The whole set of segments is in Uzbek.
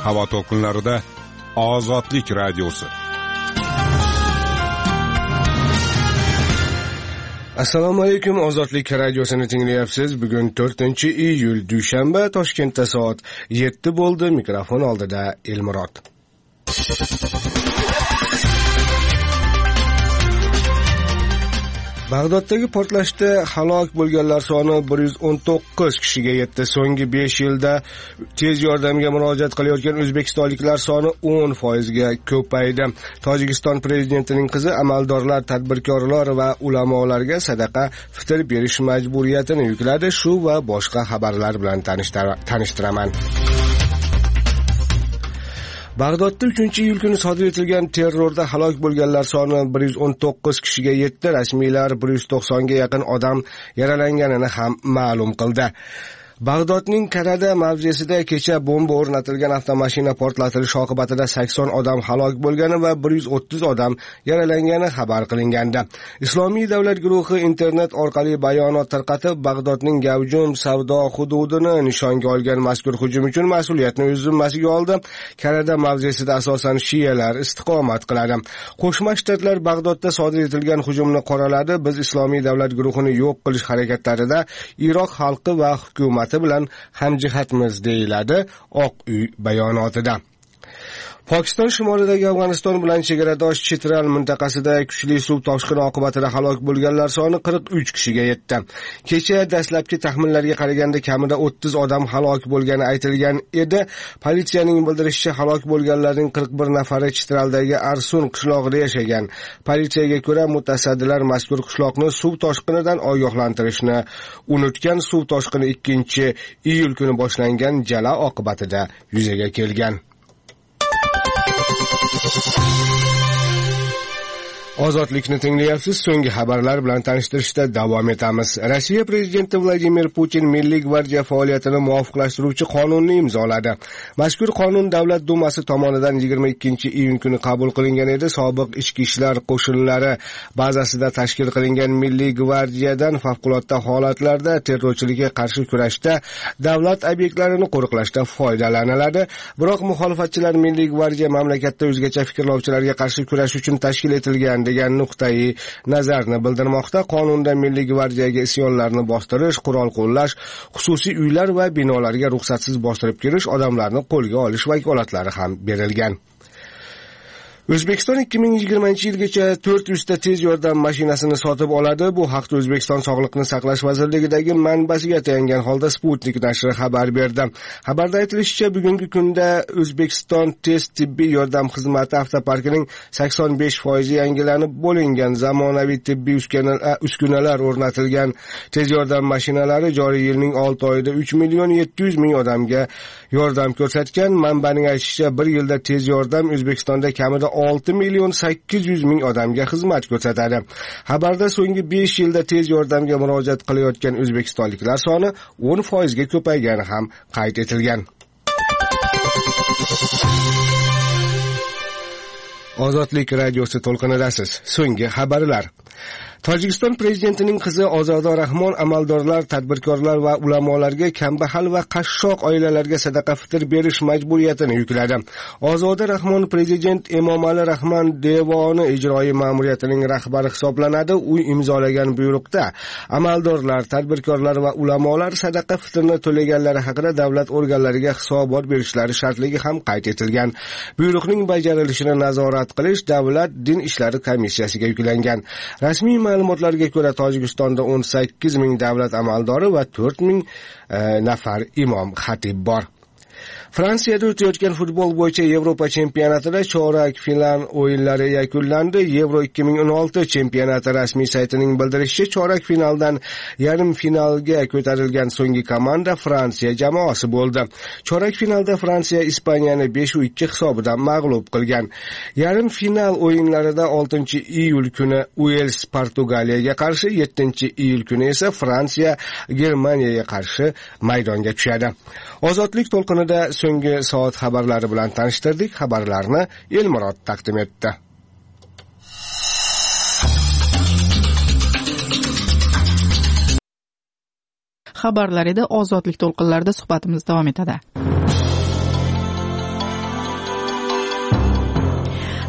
havo to'lqinlarida Ozodlik radiosi. Assalomu alaykum, Ozodlik radiosini tinglayapsiz. Bugun 4-iyul dushanba, Toshkentda soat 7 bo'ldi. Mikrofon oldida Elmurod. Bag'doddagi portlashda halok bo'lganlar soni 119 kishiga yetdi. So'nggi 5 yilda tez yordamga murojaat qilayotgan o'zbekistonliklar soni 10% ga ko'paydi. Tojikiston prezidentining qizi amaldorlar, tadbirkorlar va ulamolarga sadaqa fitr berish majburiyatini yukladi. Shu va boshqa xabarlar bilan tanishtiraman. Bag'dodda 3-iyul kuni sodir etilgan terrorda halok bo'lganlar soni 119 kishiga yetdi. Rasmiylar 190 ga yaqin odam yaralanganini ham ma'lum qildi. Bag'dodning Karada mavzesida kecha bomba o'rnatilgan avtomashina portlatilishi oqibatida 80 odam halok bo'lgani va 130 odam yaralangani xabar qilingandi. Islomiy davlat guruhi internet orqali bayonot tarqatib, Bag'dodning gavjum savdo hududini nishonga olgan mazkur hujum uchun mas'uliyatni o'z zimmasiga oldi. Karada mavzesida asosan shiyalar istiqomat qiladi. Qo'shma Shtatlar Bag'dodda sodir etilgan hujumni qoraladi. Biz Islomiy davlat guruhini yo'q qilish harakatlarida Iroq xalqi va hukumat bilan hamjihatmiz deyiladi Oq uy bayonotida. Pokiston shimolidagi Afg'oniston bilan chegaradosh Chitral mintaqasida kuchli suv toshqini oqibatida halok bo'lganlar soni 43 kishiga yetdi. Kecha dastlabki taxminlarga qaraganda kamida 30 odam halok bo'lgani aytilgan edi. Politsiyaning bildirishicha, halok bo'lganlarning 41 nafari Chitraldagi Arsun qishlog'ida yashagan. Politsiyaga ko'ra, mutasaddilar mazkur qishloqni suv toshqinidan ogohlantirishni unutgan. Suv toshqini 2-iyul kuni boshlangan jala oqibatida yuzaga kelgan. Ozodlikni tinglayapsiz. So'nggi xabarlar bilan tanishtirishda davom etamiz. Rossiya prezidenti Vladimir Putin Milliy gvardiya faoliyatini muvofiqlashtiruvchi qonunni imzoladi. Mazkur qonun Davlat dumasi tomonidan 22-iyun kuni qabul qilingan edi. Sobiq ichki ishlar qo'shinlari bazasida tashkil qilingan Milliy gvardiyadan favqulodda holatlarda terrorchilikka qarshi kurashda davlat obyektlarini qo'riqlashda foydalaniladi. Biroq muxolifatchilar Milliy gvardiya mamlakatda o'zgacha fikrlovchilarga qarshi kurash uchun tashkil etilgan degan nuqtai nazarni bildirmoqda. Qonunda Milliy gvardiyaga isyonlarni bostirish, qurol qo'llash, xususiy uylar va binolarga ruxsatsiz bostirib kirish, odamlarni qo'lga olish vakolatlari ham berilgan. O'zbekiston 2020-yilgacha 400 ta tez yordam mashinasini sotib oladi. Bu haqda O'zbekiston Sog'liqni saqlash vazirligidagi manbasiga tayangan holda Sputnik nashri xabar berdi. Xabarda aytilishicha, bugungi kunda O'zbekiston tez tibbiy yordam xizmati avtoparkining 85% yangilanib bo'lingan, zamonaviy tibbiy uskunalar o'rnatilgan tez yordam mashinalari joriy yilning 6 oyida 3.700.000 odamga yordam ko'rsatgan. Manbaning aytishicha, bir yilda tez yordam O'zbekistonda kamida 6.800.000 odamga xizmat ko'rsatadi. Xabarda so'nggi 5 yilda tez yordamga murojaat qilayotgan o'zbekistonliklar soni 10% ga ko'paygani ham qayd etilgan. Ozodlik radiosi to'lqinidasiz. So'nggi xabarlar. Tojikiston prezidentining qizi Ozoda Rahmon amaldorlar, tadbirkorlar va ulamolarga kambag'al va qashshoq oilalarga sadaqa fitr berish majburiyatini yukladi. Ozoda Rahmon prezident Emomali Rahmon devoni ijroiy ma'muriyatining rahbari hisoblanadi. U imzolagan buyruqda amaldorlar, tadbirkorlar va ulamolar sadaqa fitrni to'laganlari haqida davlat organlariga hisobot berishlari shartligi ham qayd etilgan. Buyruqning bajarilishini nazorat qilish Davlat din ishlari komissiyasiga yuklangan. Rasmiy ma'lumotlarga ko'ra, Tojikistonda 18.000 davlat amaldori va 4.000 nafar imom xatib bor. Fransiyada o'tayotgan futbol bo'yicha Yevropa chempionatida chorak final o'yinlari yakunlandi. Euro 2016 chempionati rasmiy saytining bildirishicha, chorak finaldan yarim finalga ko'tarilgan so'nggi komanda Fransiya jamoasi bo'ldi. Chorak finalda Fransiya Ispaniyani 5-2 hisobidan mag'lub qilgan. Yarim final o'yinlarida 6-iyul kuni Uels Portugaliyaga qarshi, 7-iyul kuni esa Fransiya Germaniyaga qarshi maydonga tushadi. Ozodlik to'lqinida so'nggi soat xabarlari bilan tanishtirdik. Xabarlarni Elmurod taqdim etdi. Xabarlar edi. Ozodlik to'lqinlarida suhbatimiz davom etadi.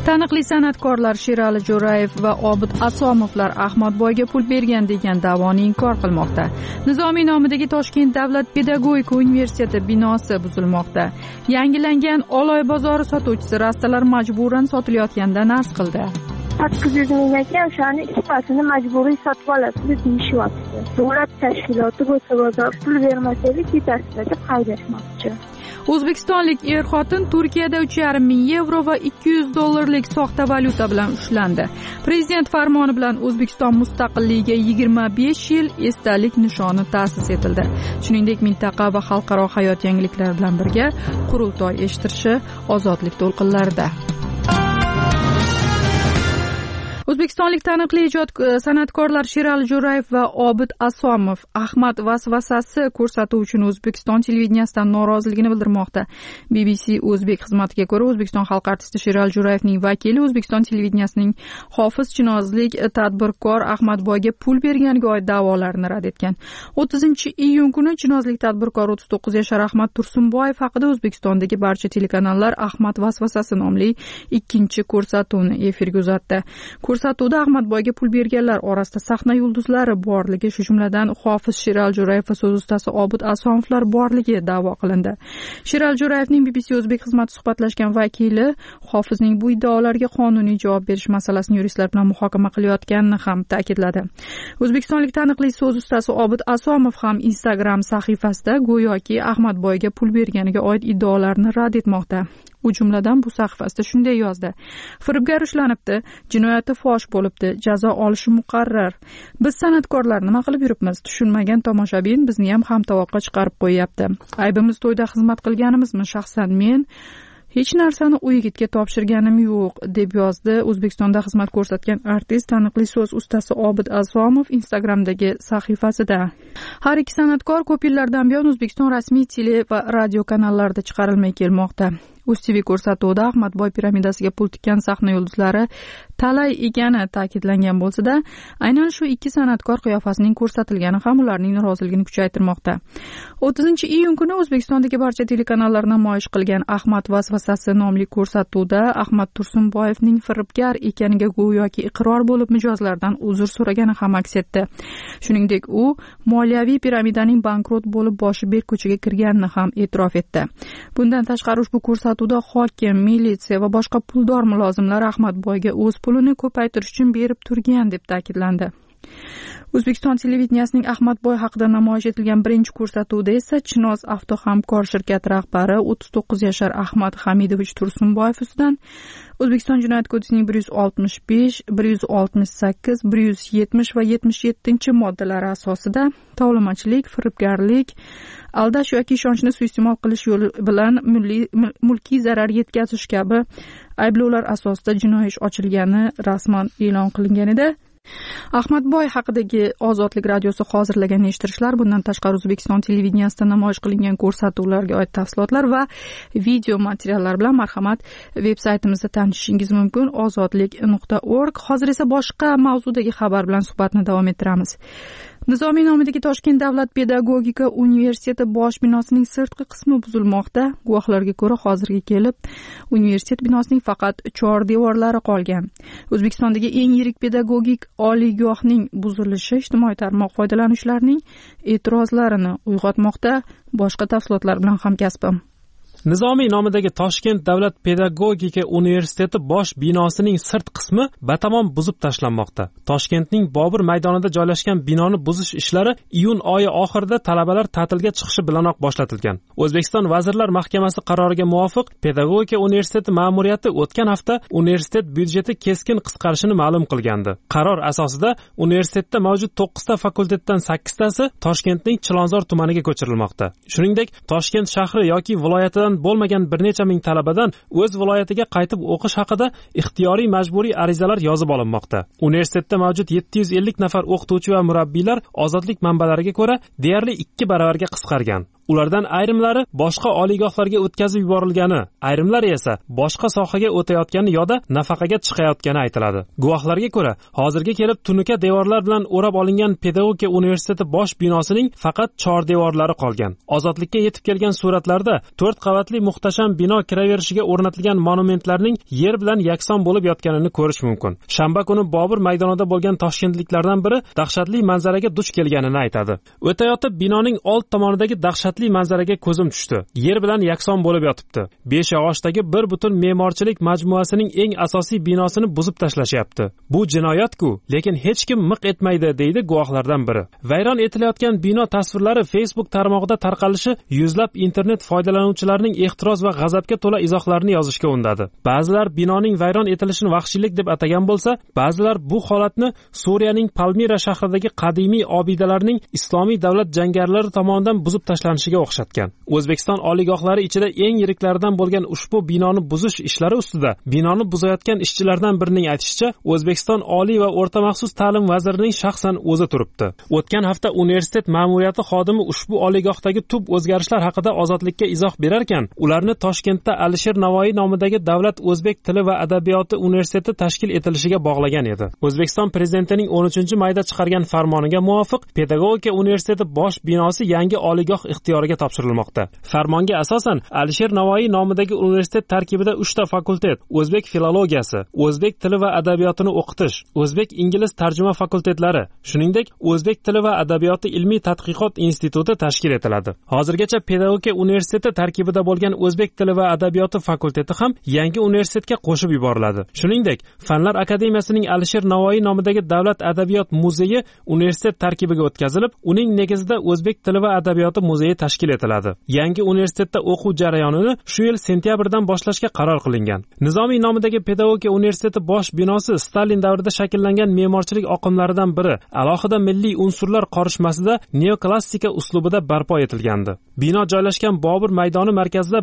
Taniqli san'atkorlar Sherali Jo'rayev va Obid Asomovlar Ahmadboyga pul bergan degan da'voni inkor qilmoqda. Nizomiy nomidagi Toshkent davlat pedagogika universiteti binosi buzilmoqda. Yangilangan Oloy bozori sotuvchisi rastalar majburan sotilayotganidan arz qildi. 800 mingga o'shani ikkitasini majburiy sotib olasiz deb deyishyapti. Davlat tashkiloti bo'lsa bozor pul bermasaylik yetasizlar deb haydashmoqchi. O'zbekistonlik er-xotin Turkiyada 3,5 ming yevro va $200 soxta valyuta bilan ushlandi. Prezident farmoni bilan O'zbekiston mustaqilligiga 25 yil esdalik nishoni ta'sis etildi. Shuningdek, mintaqa va xalqaro hayot yangiliklari bilan birga qurultoy eshittirishi ozodlik to'lqinlarida. O'zbekistonlik taniqli san'atkorlar Sherali Jo'rayev va Obid Asomov Ahmad vasvasasi ko'rsatuvi uchun O'zbekiston televideniyasidan noroziligini bildirmoqda. BBC O'zbek xizmatiga ko'ra, O'zbekiston xalq artisti Sherali Jo'rayevning vakili O'zbekiston televideniyasining hofiz chinozlik tadbirkor Ahmadboyga pul berganiga oid da'volarni rad etgan. 30-iyun kuni chinozlik tadbirkor 39 yashar Ahmad Tursunboyev haqida O'zbekistondagi barcha telekanallar Ahmad vasvasasi nomli ikkinchi ko'rsatuvni efirga uzatdi. Ko'rsatuvda Ahmadboyga pul berganlar orasida sahna yulduzlari borligi, shu jumladan hofiz Sherali Jo'rayev va so'z ustasi Obid Asomovlar borligi da'vo qilindi. Sherali Jo'rayevning BBC O'zbek xizmati suhbatlashgan vakili hofizning bu iddaolarga qonuniy javob berish masalasini yuristlar bilan muhokama qilayotganini ham ta'kidladi. O'zbekistonlik taniqli so'z ustasi Obid Asomov ham Instagram sahifasida go'yoki Ahmadboyga pul berganiga oid iddaolarni rad etmoqda. U jumladan bu sahifasida shunday yozdi: Firibgar ushlanibdi, jinoyati fosh bo'libdi, jazo olishi muqarrar. Biz san'atkorlar nima qilib yuribmiz? Tushunmagan tomoshabin bizni ham hamtovoqqa chiqarib qo'yyapti. Aybimiz to'yda xizmat qilganimizmi? Shaxsan men hech narsani u yigitga topshirganim yo'q, deb yozdi O'zbekistonda xizmat ko'rsatgan artist, taniqli so'z ustasi Obid Asomov Instagramdagi sahifasida. Har ikki san'atkor ko'p yillardan buyon O'zbekiston rasmiy tele va radio kanallarida chiqarilmay kelmoqda. UzTV ko'rsatuvida Ahmadboy piramidasiga pul tikkan sahna yulduzlari talay ekani ta'kidlangan bo'lsa-da, aynan shu ikki san'atkor qiyofasining ko'rsatilgani ham ularning noroziligini kuchaytirmoqda. 30-iyun kuni O'zbekistondagi barcha telekanallar namoyish qilgan Ahmad vasvasasi nomli ko'rsatuvda Ahmad Tursunboyevning firibgar ekaniga go'yoki iqror bo'lib mijozlardan uzr so'ragani ham aks etdi. Shuningdek, u moliyaviy piramidaning bankrot bo'lib boshi berk ko'chaga kirganini ham e'tirof etdi. Bundan tashqari ushbu ko'rsatuvda hokim, militsiya va boshqa puldor mulozimlar Ahmadboyga o'z pulini ko'paytirish uchun berib turgan deb ta'kidlandi. O'zbekiston televideniyasining Ahmadboy haqida namoyish etilgan birinchi ko'rsatuvda esa Chinoz Avtohamkor shirkati rahbari 39 yashar Ahmad Hamidovich Tursunboyev ustidan O'zbekiston jinoyat kodeksining 165, 168, 170 va 77-moddalari asosida tovlamachilik, firibgarlik, aldash yoki ishonchni suiiste'mol qilish yo'li bilan mulkiy zarar yetkazish kabi ayblovlar asosida jinoiy ish ochilgani rasman e'lon qilingan edi. Ahmadboy haqidagi Ozodlik radiosi hozirlagan eshittirishlar, bundan tashqari O'zbekiston televideniyasida namoyish qilingan ko'rsatuvlarga oid tafsilotlar va video materiallar bilan marhamat veb-saytimizda tanishishingiz mumkin, ozodlik.org. Hozir esa boshqa mavzudagi xabar bilan suhbatni davom ettiramiz. Nizomiy nomidagi Toshkent davlat pedagogika universiteti bosh binosining sirtqi qismi buzilmoqda. Guvohlarga ko'ra, hozirga kelib universitet binosining faqat chor devorlari qolgan. O'zbekistondagi eng yirik pedagogik oliygohning buzilishi ijtimoiy tarmoq foydalanuvchilarining e'tirozlarini uyg'otmoqda. Boshqa tafsilotlar bilan hamkasbim. Nizomiy nomidagi Toshkent davlat pedagogika universiteti bosh binosining sirt qismi batamom buzib tashlanmoqda. Toshkentning Bobur maydonida joylashgan binoni buzish ishlari iyun oyi oxirida talabalar ta'tilga chiqishi bilanoq boshlatilgan. O'zbekiston Vazirlar Mahkamasi qaroriga muvofiq Pedagogika universiteti ma'muriyati o'tgan hafta universitet byudjeti keskin qisqarishini ma'lum qilgandi. Qaror asosida universitetda mavjud 9 ta fakultetdan 8 tasi Toshkentning Chilonzor tumaniga ko'chirilmoqda. Shuningdek, Toshkent shahri yoki viloyatidan bo'lmagan bir necha ming talabadan o'z viloyatiga qaytib o'qish haqida ixtiyoriy majburiy arizalar yozib olinmoqda. Universitetda mavjud 750 nafar o'qituvchi va murabbiylar Ozodlik manbalariga ko'ra deyarli 2 baravarga qisqargan. Ulardan ayrimlari boshqa oliygohlarga o'tkazib yuborilgani, ayrimlari esa boshqa sohaga o'tayotgani yoda nafaqaga chiqayotgani aytiladi. Guvohlarga ko'ra, hozirga kelib tunuka devorlar bilan o'rab olingan Pedagogika universiteti bosh binosining faqat chordevorlari qolgan. Ozodlikka yetib kelgan suratlarda 4 qavatli muhtasham bino kiraverishiga o'rnatilgan monumentlarning yer bilan yakson bo'lib yotganini ko'rish mumkin. Shanba kuni Bobur maydonida bo'lgan toshkentliklardan biri dahshatli manzaraga duch kelganini aytadi. O'tayotib binoning old tomonidagi dahshatli manzaraga ko'zim tushdi. Yer bilan yakson bo'lib yotibdi. Beshyog'ochdagi bir butun me'morchilik majmuasining eng asosiy binosini buzib tashlashyapti. Bu jinoyat-ku, lekin hech kim miq etmaydi, deydi guvohlardan biri. Vayron etilayotgan bino tasvirlari Facebook tarmog'ida tarqalishi yuzlab internet foydalanuvchilarining ehtiroz va g'azabga to'la izohlarini yozishga undadi. Ba'zilar binoning vayron etilishini vahshiylik deb atagan bo'lsa, ba'zilar bu holatni Suriyaning Palmira shahridagi qadimiy obidalarning islomiy davlat jangarilari tomonidan buzib tashlanishiga o'xshatgan. O'zbekiston oliygohlari ichida eng yiriklaridan bo'lgan ushbu binoni buzish ishlari ustida binoni buzayotgan ishchilardan birining aytishicha, O'zbekiston Oliy va o'rta maxsus ta'lim vazirining shaxsan o'zi turibdi. O'tgan hafta universitet ma'muriyati xodimi ushbu oliygohdagi tub o'zgarishlar haqida Ozodlikka izoh berarkan, ularni Toshkentda Alisher Navoiy nomidagi Davlat o'zbek tili va adabiyoti universiteti tashkil etilishiga bog'lagan edi. O'zbekiston prezidentining 13-mayda chiqargan farmoniga muvofiq Pedagogika universiteti bosh binosi yangi oliygoh ixtiyoriga topshirilmoqda. Farmonga asosan Alisher Navoiy nomidagi universitet tarkibida 3 ta fakultet, o'zbek filologiyasi, o'zbek tili va adabiyotini o'qitish, o'zbek ingliz tarjima fakultetlari, shuningdek o'zbek tili va adabiyoti ilmiy tadqiqot instituti tashkil etiladi. Hozirgacha Pedagogika universiteti tarkibida bo'lgan o'zbek tili va adabiyoti fakulteti ham yangi universitetga qo'shib yuboriladi. Shuningdek, Fanlar akademiyasining Alisher Navoiy nomidagi Davlat adabiyot muzeyi universitet tarkibiga o'tkazilib, uning negizida o'zbek tili va adabiyoti muzeyi tashkil etiladi. Yangi universitetda o'quv jarayonini shu yil sentyabrdan boshlashga qaror qilingan. Nizomiy nomidagi Pedagogika universiteti bosh binosi Stalin davrida shakllangan me'morchilik oqimlaridan biri, alohida milliy unsurlar qorishmasida neoklassika uslubida barpo etilgandi. Bino joylashgan Bobur maydoni markazida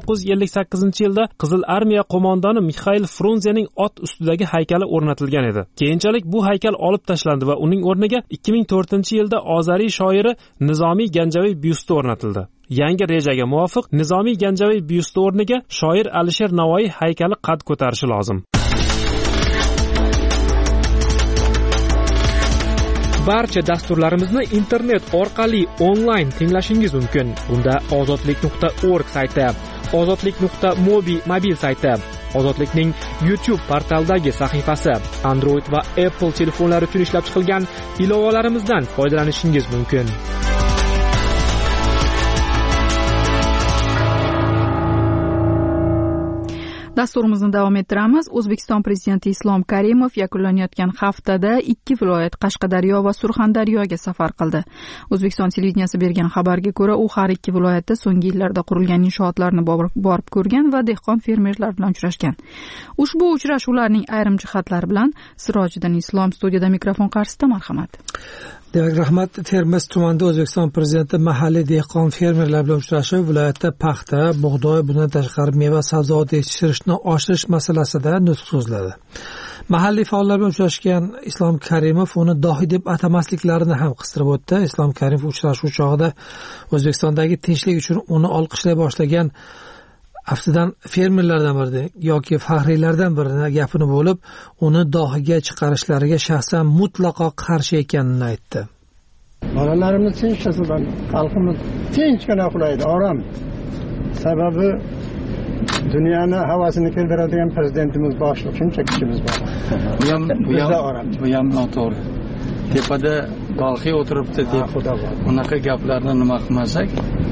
1958-yilda Qizil armiya qo'mondoni Mixail Frunzening ot ustidagi haykali o'rnatilgan edi. Keyinchalik bu haykal olib tashlandi va uning o'rniga 2004-yilda Ozariy shoiri Nizomiy Ganjaviy byusti o'rnatildi. Yangi rejaga muvofiq Nizomiy Ganjaviy byusti o'rniga shoir Alisher Navoiy haykali qad ko'tarishi lozim. Barcha dasturlarimizni internet orqali onlayn tinglashingiz mumkin. Bunda ozodlik.org sayti, ozodlik.mobi mobil sayti, Ozodlikning YouTube portaldagi sahifasi, Android va Apple telefonlari uchun ishlab chiqilgan ilovalarimizdan foydalanishingiz mumkin. Dasturimizni davom ettiramiz. O'zbekiston prezidenti Islom Karimov yakunlanayotgan haftada 2 viloyat Qashqadaryo va Surxondaryoga safar qildi. O'zbekiston televideniyasi bergan xabarga ko'ra, u har 2 viloyatda so'nggi yillarda qurilgan inshootlarni borib ko'rgan va dehqon fermerlar bilan uchrashgan. Ushbu uchrashuvlarning ayrim jihatlari bilan Sirojiddin Islom studiyada mikrofon qarshisida. Marhamat. Demak, rahmat. Termiz tumanida O'zbekiston prezidenti mahalliy dehqon fermerlar bilan uchrashib, viloyatda paxta, bug'doy, bundan tashqari meva sabzavot yetishtirishni oshirish masalasida nutq so'zladi. Mahalliy faollar bilan uchrashgan Islom Karimov uni dohiy deb atamasliklarini ham qistirib o'tdi. Islom Karimov uchrashuv chog'ida O'zbekistondagi tinchlik uchun uni olqishlay boshlagan aftidan fermerlardan biri yoki faxriylardan birini gapini bo'lib, uni dohiga chiqarishlariga shaxsan mutlaqo qarshi ekanini aytdi. Bolalarimiz tinch yashasin, xalqimiz tinchgina uxlaydi, orom. Sababi dunyoni havasini keltiradigan prezidentimiz boshliq, shuncha kishimiz bor. Bu ham noto'g'ri. Tepada Balxiy o'tiribdi deb unaqa gaplarni nima qilmasak,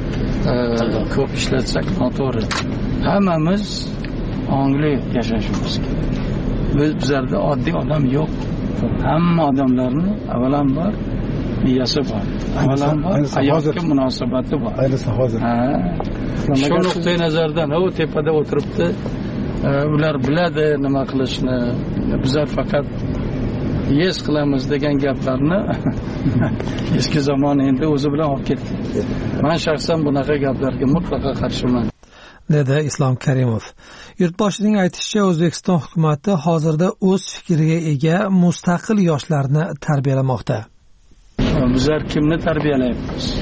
ko'p ishlatsak noto'g'ri. Hammamiz ongli yashashimiz kerak. Bizlarda oddiy odam yo'q. Hamma odamlarni avvalambor miyasi bor. Avvalambor hayotga munosabati bor. Ayniqsa hozir. Shu nuqtai nazardan u tepada o'tiribdi. Ular biladi nima qilishni. Bizlar faqat yes qilamiz degan gaplarni eski zamon endi o'zi bilan olib ketdi. Men shaxsan bunaqa gaplarga mutlaqo qarshiman, dedi Islom Karimov. Yurtboshining aytishicha, O'zbekiston hukumati hozirda o'z fikriga ega mustaqil yoshlarni tarbiyalamoqda. Bizlar kimni tarbiyalayapmiz?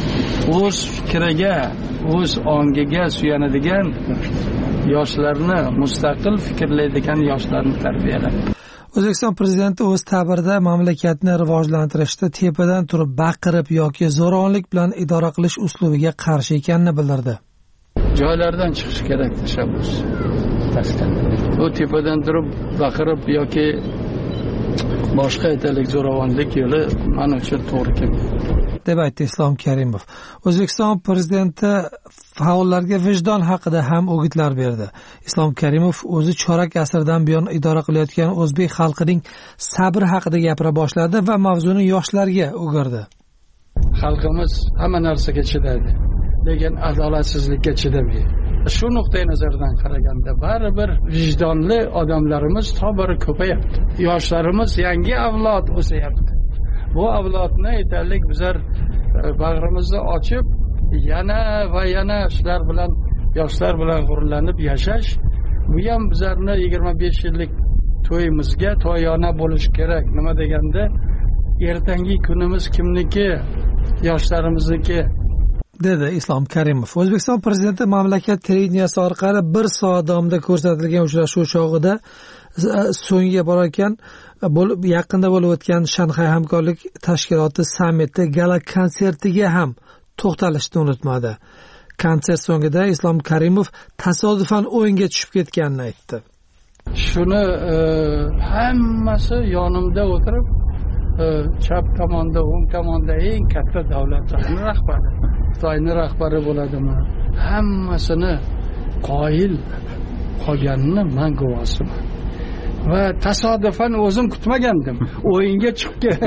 o'z fikriga, o'z ongiga suyanadigan yoshlarni, mustaqil fikrlaydigan yoshlarni tarbiyalaydi. O'zbekiston prezidenti o'z ta'birida mamlakatni rivojlantirishda tepadan turib baqirib yoki zo'ravonlik bilan idora qilish uslubiga qarshi ekanini bildirdi. Joylardan chiqish kerak tashabbus. Bu tepadan turib baqirib yoki boshqa aytalik zo'ravonlik yo'li men uchun to'g'ri kelmaydi, deb aytdi Islom Karimov. O'zbekiston prezidenti faollarga vijdon haqida ham o'gitlar berdi. Islom Karimov o'zi chorak asrdan buyon idora qilayotgan o'zbek xalqining sabr haqida gapira boshladi va mavzuni yoshlarga o'girdi. Xalqimiz hamma narsaga chidaydi, lekin adolatsizlikka chidamaydi. Shu nuqtai nazardan qaraganda baribir vijdonli odamlarimiz tobora ko'payapti. Yoshlarimiz yangi avlod o'syapti. Bu avlodni aytaylik bizlar bag'rimizni ochib yana va yana shular bilan yoshlar bilan g'ururlanib yashash, bu ham bizlarni 25 yillik to'yimizga to'yona bo'lish kerak. Nima deganda ertangi kunimiz kimniki? Yoshlarimizniki, dedi Islom Karimov. O'zbekiston prezidenti mamlakat televideniyasi orqali 1 soat davomida ko'rsatilgan uchrashuv chog'ida so'ngga borarkan yaqinda bo'lib o'tgan Shanxay hamkorlik tashkiloti sammiti gala konsertiga ham to'xtalishni unutmadi. Konsert so'ngida Islom Karimov tasodifan o'yinga tushib ketganini aytdi. Shuni hammasi yonimda o'tirib, chap tomonda, o'ng tomonda eng katta davlatlarning rahbari, Xitoyning rahbari bo'ladimi? Hammasini qoyil qolganini men guvohiman. Va tasodifan o'zim kutmagandim. O'yinga chiqib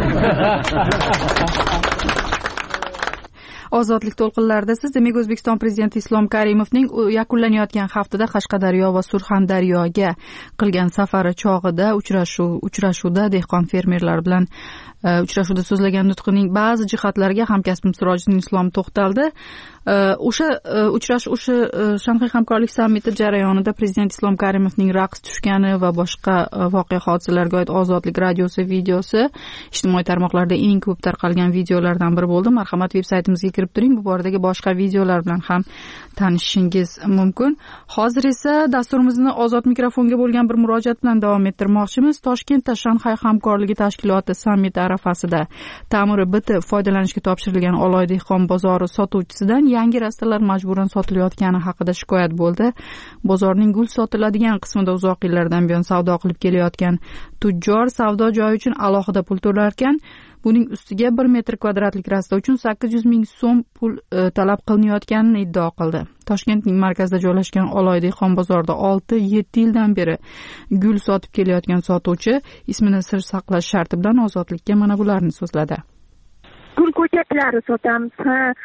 Ozodlik to'lqinlarida siz demak O'zbekiston prezidenti Islom Karimovning yakunlanayotgan haftada Qashqadaryo va Surxondaryoga qilgan safari chog'ida uchrashuvda dehqon fermerlar bilan uchrashuvda so'zlagan nutqining ba'zi jihatlariga hamkasbim Sirojiddin Islom to'xtaldi. O'sha Shanxay hamkorlik sammiti jarayonida prezident Islom Karimovning raqs tushgani va boshqa voqea hodisalarga oid Ozodlik radiosi videosi ijtimoiy tarmoqlarda eng ko'p tarqalgan videolardan biri bo'ldi. Marhamat veb-saytimizga kirib turing, bu boradagi boshqa videolar bilan ham tanishishingiz mumkin. Hozir esa dasturimizni ozod mikrofonga bo'lgan bir murojaat bilan davom ettirmoqchimiz. Toshkentda Shanxay hamkorligi tashkiloti sammiti arafasida ta'miri bitib foydalanishga topshirilgan Oloy dehqon bozori sotuvchisidan yangi rastalar majburan sotilayotgani haqida shikoyat bo'ldi. Bozorning gul sotiladigan qismida uzoq yillardan buyon savdo qilib kelayotgan tujjor savdo joyi uchun alohida pul to'larkan, buning ustiga 1 metr kvadratlik rasta uchun 800 ming so'm pul talab qilinayotganini iddao qildi. Toshkentning markazida joylashgan Oloy dehqon bozorida 6-7 yildan beri gul sotib kelayotgan sotuvchi ismini sir saqlash sharti bilan Ozodlikka mana bularni so'zladi. Gul ko'chatlari sotamiz.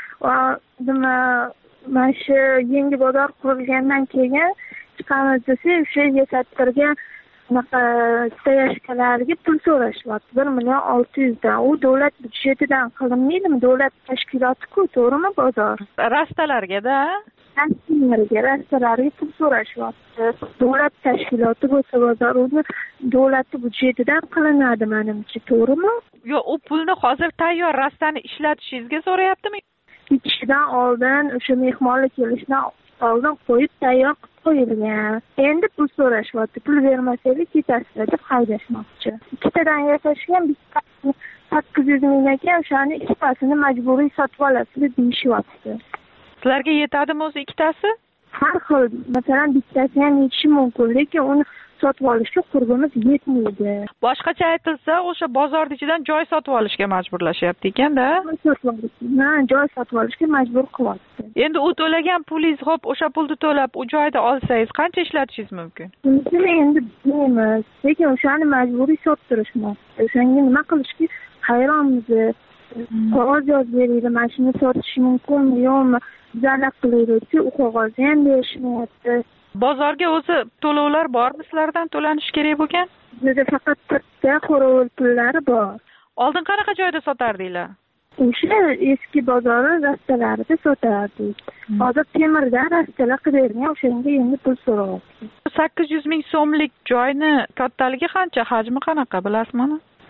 Mana shu yangi bozor qurilgandan keyin chiqamiz desa, o'sha yasattirga sayashkalarga pul so'rashyapti. 1,6 dan. U davlat byudjetidan qilinmaydimi? Davlat tashkiloti-ku, to'g'rimi bozor? Rastalarga-da. Rastalarga pul so'rashyapti. Davlat tashkiloti bo'lsa bozor o'zi davlat byudjetidan qilinadi menimcha, to'g'rimi? Yo'q, u pulni hozir tayyor rastani ishlatishingizga so'rayaptimi? Ketishidan oldin, o'sha mehmonlar kelishidan oldin qo'yib tayyor qilib qo'yilgan. Endi pul so'rashyapti. Pul bermasangiz ketasizlar deb haydashmoqchi. Ikkitadan yasashgan bittasini 800 ming ekan, o'shani ikkitasini majburiy sotib olasiz deyishyapti. Sizlarga yetadimi o'zi ikkitasi? Har xil. Masalan, bittasi ham yetishi mumkin, lekin uni sotib olishga qurbimiz yetmaydi. Boshqacha aytilsa, o'sha bozorning ichidan joy sotib olishga majburlashyapti ekan-da. Joy sotib olishga majbur qilyapti. Endi u to'lagan pulingiz, xo'p, o'sha pulni to'lab, u joyda olsangiz qancha ishlatishingiz mumkin? Buni endi bilmaymiz, lekin o'shani majburiy sottirishmoqchi. O'shanga nima qilishga hayronmiz. Qog'oz yozib beraylik, mashina sotish mumkinmi, yo'qmi? Bizlar qilaylik, u qog'ozni ham berishmayapti. Bozorga o'zi to'lovlar bormi, sizlardan to'lanish kerak bo'lgan? Bizda faqat bitta qorovul pullari bor. Oldin qanaqa joyda sotardinglar? O'sha eski bozor rastalarida sotardik. Hozir temirdan rastalar qilib bergan, o'shanga endi pul so'rayapti. 800 ming so'mlik joyni kattaligi qancha, hajmi qanaqa, bilasizmi?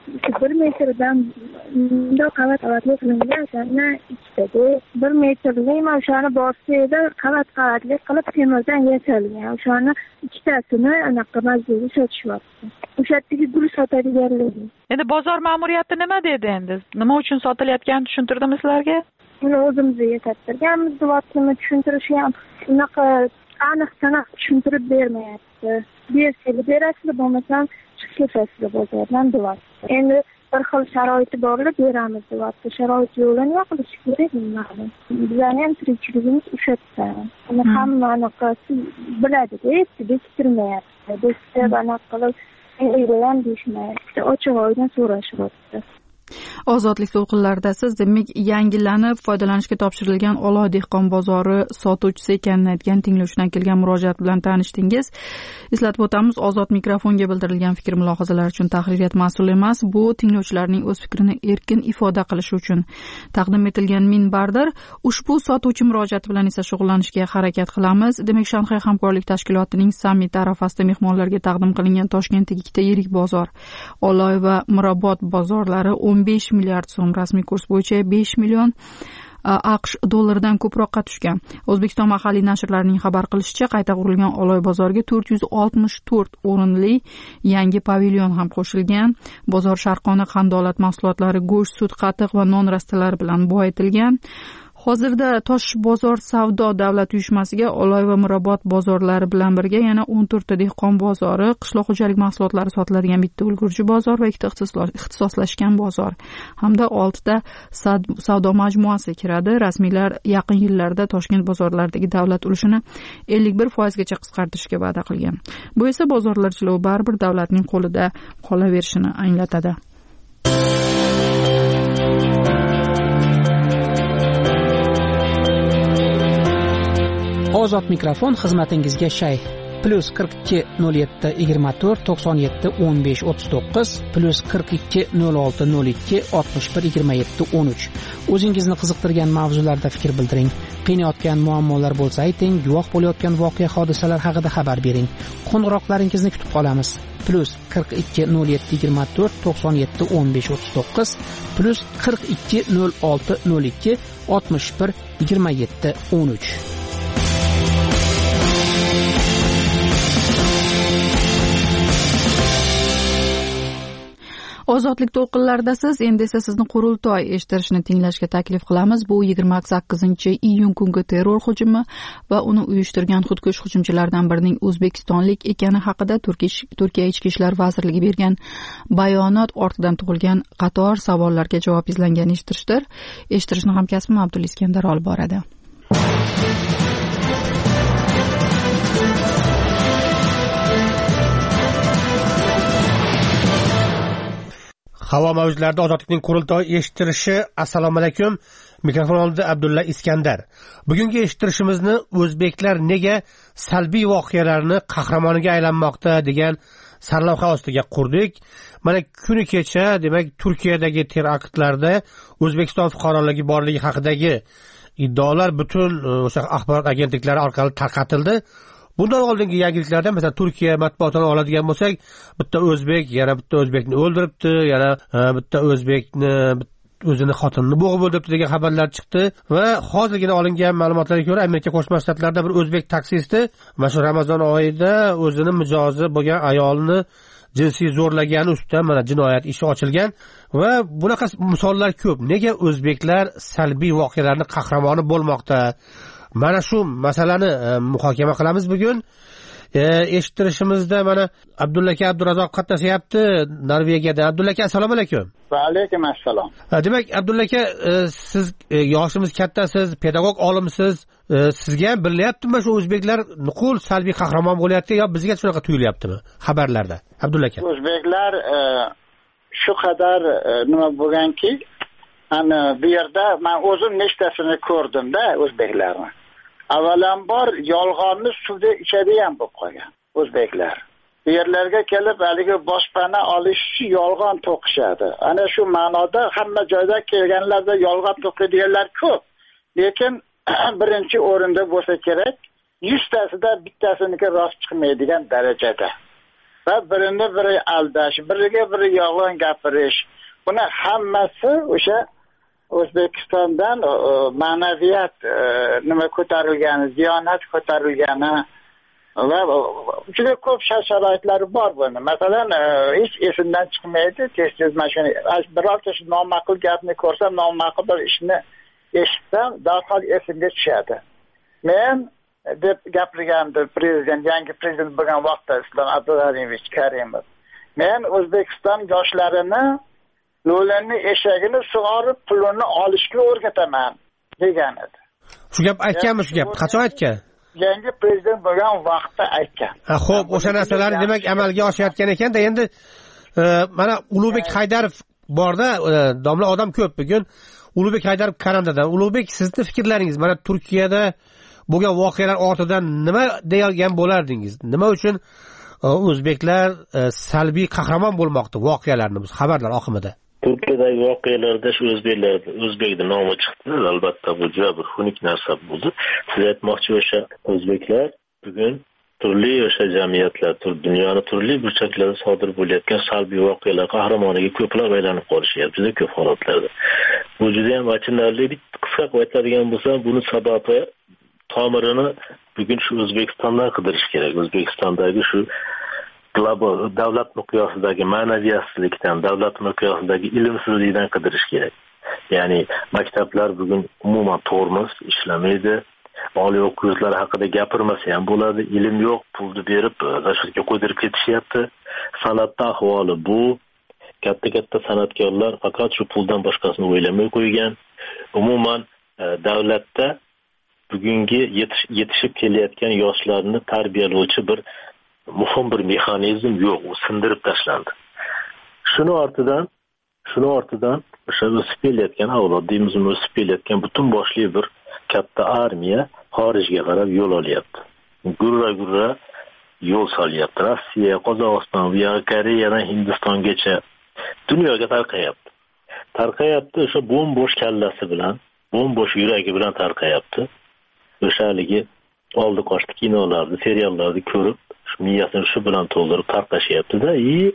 1 metrdan qavat-qavatli qilingan, o'shani ikkitada 1 metrlik o'shani boshida qavat-qavatli qilib temirdan yasalgan. O'shani ikkitasini anaqa majburga sotishyapti. O'sha yerdagi gul sotadiganligi. Endi bozor ma'muriyati nima dedi endi? Nima uchun sotilayotganini tushuntirdimi sizlarga? Uni o'zimizga yetkaztirganmiz, deyaptimi, tushuntirishi ham unaqa aniq-taniq tushuntirib bermayapti. Bersanglar berasizlar, bo'lmasam chiqib ketasizlar bozordan deyapti. Endi bir xil sharoiti borlar beramiz deyapti. Sharoit yo'lini yo'qlish kerak bo'ladi. Bizlarning ham tirikchiligimiz o'sha yerda. Uni hamma anaqa biladi-da, bektirmayapti. Bizga anaqa qilib e'lon deyishmayapti. Ochiq oydan so'rashyapti. Ozodlik to'lqinlarida siz demak yangilanib foydalanishga topshirilgan Oloy dehqon bozori sotuvchisi ekanini aytgan tinglovchidan kelgan murojaat bilan tanishdingiz. Eslatib o'tamiz, ozod mikrofonga bildirilgan fikr mulohazalar uchun tahririyat mas'ul emas. Bu tinglovchilarning o'z fikrini erkin ifoda qilishi uchun taqdim etilgan minbardir. Ushbu sotuvchi murojaati bilan esa shug'ullanishga harakat qilamiz. Demak, Shanxay hamkorlik tashkilotining sammit arafasida mehmonlarga taqdim qilingan Toshkentdagi ikkita yirik bozor, Oloy va Mirobod bozorlari 15 milliard so'm, rasmiy kurs bo'yicha 5 million AQSh dollaridan ko'proqqa tushgan. O'zbekiston mahalliy nashrlarining xabar qilishicha, qayta qurilgan Oloy bozoriga 464 o'rinli yangi pavilyon ham qo'shilgan. Bozor sharqona qandolat mahsulotlari, go'sht, sut, qatiq va non rastalari bilan boyitilgan. Hozirda Tosh bozor savdo davlat uyushmasiga Oloy va Mirobod bozorlari bilan birga yana 14 ta dehqon bozori, qishloq xo'jalik mahsulotlari sotiladigan bitta ulgurji bozor va ikkita ixtisoslashgan bozor hamda 6 ta savdo majmuasi kiradi. Rasmiylar yaqin yillarda Toshkent bozorlaridagi davlat ulushini 51% gacha qisqartirishga va'da qilgan. Bu esa bozorlarchilar baribir davlatning qo'lida qolaverishini anglatadi. Ozod mikrofon xizmatingizga shay. +42 07 24 97 15 39 +42 06 02 61 27 13. O'zingizni qiziqtirgan mavzularda fikr bildiring. Qiynayotgan muammolar bo'lsa ayting, guvoh bo'layotgan voqea hodisalar haqida xabar bering. Qo'ng'iroqlaringizni kutib qolamiz. +42 07 24 97 15 39 +42 06 02 61 27 13. Ozodlik to'lqinlarida siz endi esa sizni qurultoy eshittirishni tinglashga taklif qilamiz. Bu 28-iyun kungi terror hujumi va uni uyushtirgan xudkush hujumchilardan birining o'zbekistonlik ekani haqida Turkiya Ichki ishlar vazirligi bergan bayonot ortidan tug'ilgan qator savollarga javob izlangan eshittirishdir. Eshittirishni hamkasbim Abdulla Iskandar olib boradi. Havo mavjlarida ozodlikning qurultoy eshittirishi. Assalomu alaykum. Mikrofon oldida Abdulla Iskandar. Bugungi eshittirishimizni o'zbeklar nega salbiy voqealarni qahramoniga aylanmoqda degan sarlavha ostiga qurdik. Mana kuni kecha, demak, Turkiyadagi teraktlarda O'zbekiston fuqaroligi borligi haqidagi iddaolar butun o'sha axborot agentliklari orqali tarqatildi. Bundan oldingi yangiliklarda, masalan, Turkiya matbuotini oladigan bo'lsak, bitta o'zbek yana bitta o'zbekni o'ldiribdi, yana bitta o'zbekni o'zini xotinini bo'g'ib o'ldiribdi degan xabarlar chiqdi va hozirgina olingan ma'lumotlarga ko'ra Amerika Qo'shma Shtatlarida bir o'zbek taksisti mana shu Ramazon oyida o'zini mijozi bo'lgan ayolni jinsiy zo'rlagani ustidan mana jinoyat ishi ochilgan va bunaqa misollar ko'p. Nega o'zbeklar salbiy voqealarning qahramoni bo'lmoqda? Mana shu masalani muhokama qilamiz bugun. Eshittirishimizda mana Abdulla aka Abdurazzoq qatnashyapti Norvegiyadan. Abdulla aka, assalomu alaykum. Va alaykum assalom. Demak, Abdulla aka, siz yoshimiz kattasiz, pedagog olimsiz. Sizga ham bilinyaptimi shu o'zbeklar nuqul salbiy qahramon bo'lyapti yo bizga shunaqa tuyulyaptimi xabarlarda? Abdulla aka. O'zbeklar shu qadar nima bo'lganki, ana bu yerda men o'zim nechtasini ko'rdim-da o'zbeklarni. Avvalambor yolg'onni suvda ichadigan bo'lib qolgan o'zbeklar. Bu yerlarga kelib haligi boshpana olish uchun yolg'on to'qishadi. Ana shu ma'noda hamma joyda kelganlarda yolg'on to'qiydiganlar ko'p. Lekin birinchi o'rinda bo'lsa kerak, 100 tasida bittasiniki rost chiqmaydigan darajada. va birini biri aldash, biriga biri yolg'on gapirish. Buni hammasi o'sha O'zbekistondan ma'naviyat nima ko'tarilgani, diyonat ko'tarilgani va juda ko'p sharoitlari bor buni. Masalan, hech esimdan chiqmaydi, tez-tez mana shuni birorta shu noma'qul gapni ko'rsam, noma'qul bir ishni eshitsam, darhol esimga tushadi. Men deb gapirgandi prezident, yangi prezident bo'lgan vaqtda Islom Abdulazimovich Karimov. Men O'zbekiston yoshlarini lo'lanni eshagini sug'orib pulini olishga o'rgataman degan edi. Shu gap aytganmi, shu gap qachon aytgan? Yangi prezident bo'lgan vaqtda aytgan. Xo'p, o'sha narsalar demak amalga oshayotgan ekan-da. Endi mana Ulug'bek Haydarov borda, domla odam ko'p bugun. Ulug'bek Haydarov Karandadan. Ulug'bek, sizning fikrlaringiz mana Turkiyada bo'lgan voqealar ortidan nima degan bo'lardingiz? Nima uchun o'zbeklar salbiy qahramon bo'lmoqda voqealarni biz xabarlar oqimida? Turkiyadagi voqealarda shu o'zbekning nomi chiqdi. Albatta bu juda bir xunuk narsa bo'ldi. Siz aytmoqchi o'sha o'zbeklar bugun turli o'sha jamiyatlar, dunyoni turli burchaklarida sodir bo'layotgan salbiy voqealar qahramoniga ko'plab aylanib qolishyapti, juda ko'p holatlarda. Bu juda ham achinarli. Qisqa qilib aytadigan bo'lsam, buni sababi tomirini bugun shu O'zbekistondan qidirish kerak. O'zbekistondagi shu global davlat miqyosidagi ma'naviyatsizlikdan, davlat miqyosidagi ilmsizlikdan qidirish kerak. Ya'ni maktablar bugun umuman tormoz ishlamaydi. Oliy o'quv yurtlari haqida gapirmasa ham bo'ladi. Ilm yo'q, pulni berib rashvatga qo'ydirib ketishyapti. San'atda ahvoli bu. Katta san'atkorlar faqat shu puldan boshqasini o'ylamay qo'ygan. Umuman davlatda bugungi yetishib kelayotgan yoshlarni tarbiyalovchi bir muhim bir mexanizm yo'q, u sindirib tashlandi. Shuni ortidan o'sha o'sib kelayotgan avlod deymiz, o'sib kelayotgan butun boshli bir katta armiya xorijga qarab yo'l olyapti. Gurra yo'l solyapti. Rossiya, Qozog'iston va Koreyadan Hindistongacha dunyoga tarqayapti. O'sha bo'm-bo'sh kallasi bilan, bo'm-bo'sh yuragi bilan tarqayapti. O'sha haligi oldi qochdi kinolarni, seriallarni ko'rib, miyasini shu bilan to'ldirib tarqashyapti-da,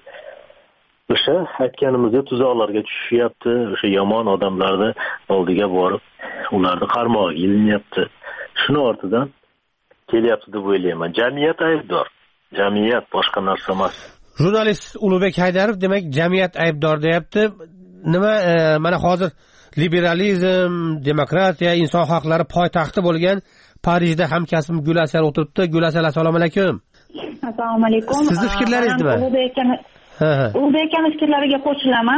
o'sha aytganimizda tuzoqlarga tushyapti, o'sha yomon odamlarni oldiga borib, ularni qarmog'iga ilinyapti. Shuni ortidan kelyapti deb o'ylayman. Jamiyat aybdor. Jamiyat boshqa narsa emas. Jurnalist Ulug'bek Haydarov demak jamiyat aybdor deyapti. Nima mana hozir liberalizm, demokratiya, inson huquqlari poytaxti bo'lgan Parijda hamkasbim Gulasal o'tiribdi. Gulasal, assalomu alaykum. Assalomu alaykum. Sizning fikrlaringiz nima? Ulug'bek aka fikrlariga qo'shilaman.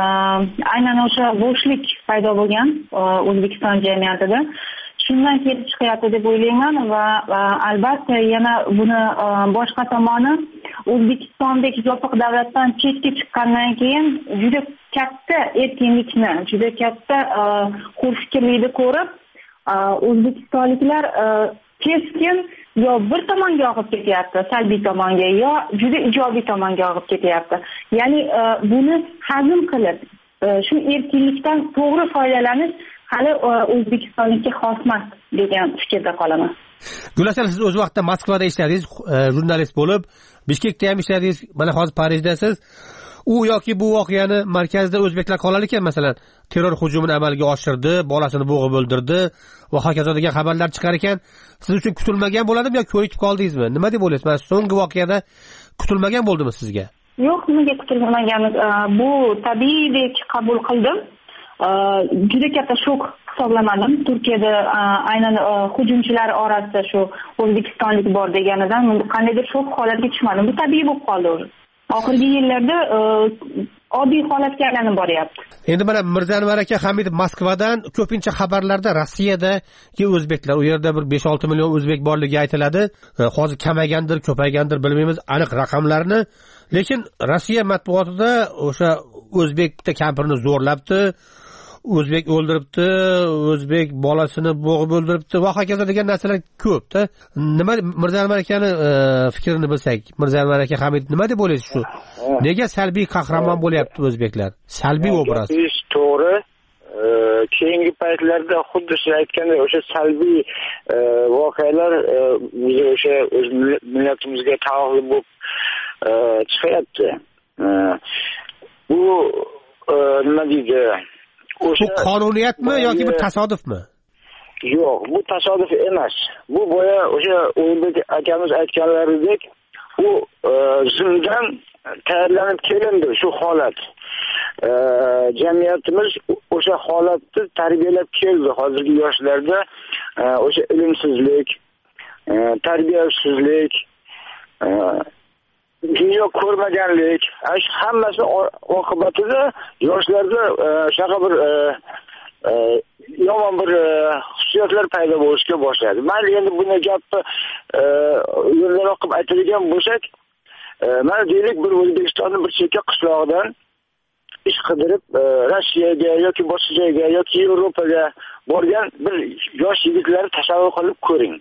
Aynan o'sha bo'shlik paydo bo'lgan O'zbekiston jamiyatida shundan kelib chiqyapti deb o'ylayman va albatta yana buni boshqa tomoni O'zbekistondagi yopiq davlatdan chetga chiqqandan keyin juda katta erkinlikni, juda katta xushfikrlikni ko'rib o'zbekistonliklar keskin yo bir tomonga og'ib ketyapti, salbiy tomonga, yo juda ijobiy tomonga og'ib ketyapti. Ya'ni buni hazm qilib, shu erkinlikdan to'g'ri foydalanish hali O'zbekistonlikka xos emas degan fikrda qolaman. Gulasal, siz o'z vaqtida Moskvada ishladingiz, jurnalist bo'lib, Bishkekda ham ishladingiz, mana hozir Parijdasiz. U yoki bu voqeani markazida o'zbeklar qolar ekan, masalan, terror hujumini amalga oshirdi, bolasini bo'g'ib o'ldirdi va hokazo degan xabarlar chiqar ekan, siz uchun kutilmagan bo'ladimi yo ko'nikib qoldingizmi? Nima deb o'ylaysiz? Mana so'nggi voqeada kutilmagan bo'ldimi sizga? Yo'q, nimaga kutilmagan? Bu tabiiydek qabul qildim. Juda katta shok hisoblamadim. Turkiyada aynan hujumchilar orasida shu o'zbekistonlik bor deganidan qandaydir shok holatga tushmadim. Bu tabiiy bo'lib qoldi. Oxirgi yillarda oddiy holatga aylanib boryapti. Endi mana Mirzanvar aka Hamidov Moskvadan ko'pincha xabarlarda Rossiyadagi o'zbeklar, u yerda bir 5-6 million o'zbek borligi aytiladi. Hozir kamaygandir, ko'paygandir bilmaymiz aniq raqamlarni. Lekin Rossiya matbuotida o'sha o'zbekda kampirni zo'rlabdi, o'zbek o'ldiribdi, o'zbek bolasini bo'g'ib o'ldiribdi va hokazo degan narsalar ko'p-da. Nima Mirzanvar akani fikrini bilsak, Mirzanvar aka Hamid nima deb o'ylaysiz shu? Nega salbiy qahramon bo'lyapti o'zbeklar? Salbiy obraz. To'g'ri. Keyingi paytlarda xuddi siz aytgandek o'sha salbiy voqealar o'sha o'z millatimizga taalluqli bo'lib chiqyapti. Bu nima deydi? Bu qonuniyatmi yoki bir tasodifmi? Yo'q, bu tasodif emas. Bu boya o'sha Ulug'bek akamiz aytganlaridek, u zimdan tayyorlanib kelindi shu holat. Jamiyatimiz o'sha holatni tarbiyalab keldi. Hozirgi yoshlarda o'sha ilmsizlik, tarbiyasizlik, dunyo ko'rmaganlik, hammasi oqibatida yoshlarda shunaqa bir yomon bir xususiyatlar paydo bo'lishga boshladi. Mayli endi buni gapni yo'lroq qilib aytadigan bo'lsak, mana deylik bir O'zbekistonning bir chekka qishlog'idan ish qidirib Rossiyaga yoki boshqa joyga yoki Yevropaga borgan bir yosh yigitlarni tasavvur qilib ko'ring.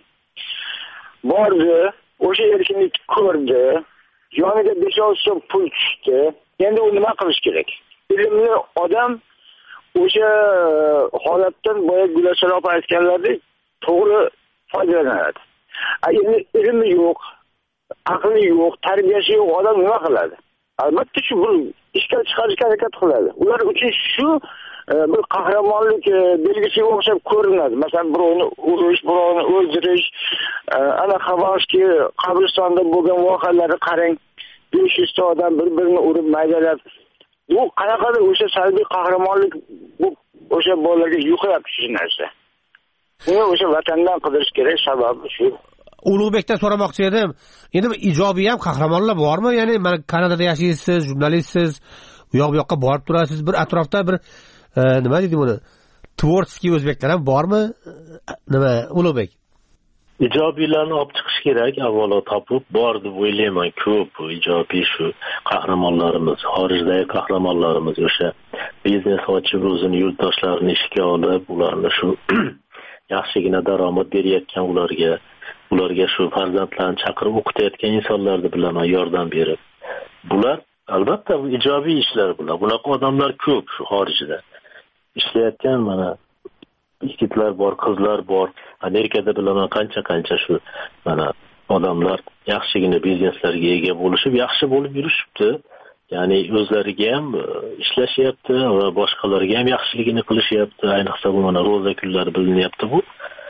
Bordi, o'sha erkinlikni ko'rdi, yoniga 5-6 so'm pul tushdi. Endi u nima qilish kerak? Ilmli odam o'sha holatdan boya Gulashar opa aytganlaridek to'g'ri foydalanadi. Endi ilmi yo'q, aqli yo'q, tarbiyasi yo'q odam nima qiladi? Albatta shu bir ishga chiqarishga harakat qiladi. Ular uchun shu bir qahramonlik belgisiga o'xshab ko'rinadi. Masalan, birovni urish, birovni o'ldirish, ana Xabarski qabristonda bo'lgan voqealarni qarang. 500 ta odam bir-birini urib maydalab. Bu qanaqadir o'sha salbiy qahramonlik bu o'sha bolalarga yuqyapti shu narsa. Buni o'sha vatandan qidirish kerak, sababi shu. Ulug'bekdan so'ramoqchi edim. Endi ijobiy ham qahramonlar bormi? Ya'ni mana Kanadada yashaysiz, jurnalistsiz, u yoqqa borib turasiz, bir atrofda bir nima deydi buni? Tvorskiy o'zbeklar ham bormi? Nima, Ulug'bek? Ijobiylarni olib chiqish kerak, avvalo topib bor deb o'ylayman. Ko'p ijobiy shu qahramonlarimiz, xorijdagi qahramonlarimiz o'sha biznes ochib o'zini yurtdoshlarini ishga olib, ularni shu yaxshigina daromad berayotgan ularga shu farzandlarni chaqirib o'qitayotgan insonlarni bilaman, yordam berib. Bular albatta ijobiy ishlar bular. Bunaqa odamlar ko'p shu xorijda. Ishlayotgan mana yigitlar bor, qizlar bor. Amerikada bilaman qancha shu mana odamlar yaxshigina bizneslarga ega bo'lishib, yaxshi bo'lib yurishibdi. Ya'ni o'zlariga ham ishlashyapti va boshqalarga ham yaxshiligini qilishyapti. Ayniqsa bu mana ro'za kunlari bilinyapti bu.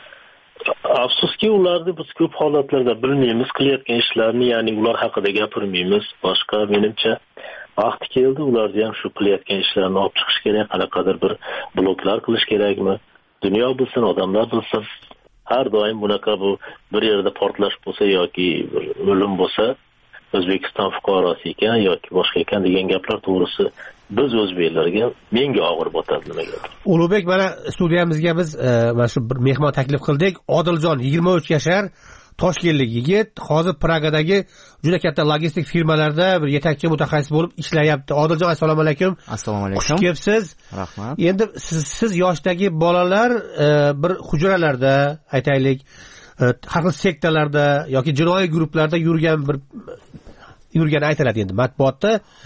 Afsuski ularni biz ko'p holatlarda bilmaymiz qilayotgan ishlarini, ya'ni ular haqida gapirmaymiz. Boshqa menimcha vaqti keldi ularni ham shu qilayotgan ishlarni olib chiqish kerak, qanaqadir bir bloklar qilish kerakmi? Dunyo bilsin, odamlar bilsin. Har doim bunaqa bu bir yerda portlash bo'lsa yoki bir o'lim bo'lsa, O'zbekiston fuqarosi ekan yoki boshqa ekan degan gaplar to'g'risi biz o'zbeklarga menga og'ir botadi nimaga. Ulug'bek, mana studiyamizga biz mana shu bir mehmon taklif qildik. Odiljon 23 yashar, toshkentlik yigit, hozir Pragadagi juda katta logistik firmalarda bir yetakchi mutaxassis bo'lib ishlayapti. Odiljon, assalomu alaykum. Assalomu alaykum. Xush kelibsiz. Rahmat. Endi siz yoshdagi bolalar bir hujralarda, aytaylik, har xil sektorlarda yoki jinoiy guruhlarda yurgan aytiladi endi matbuotda.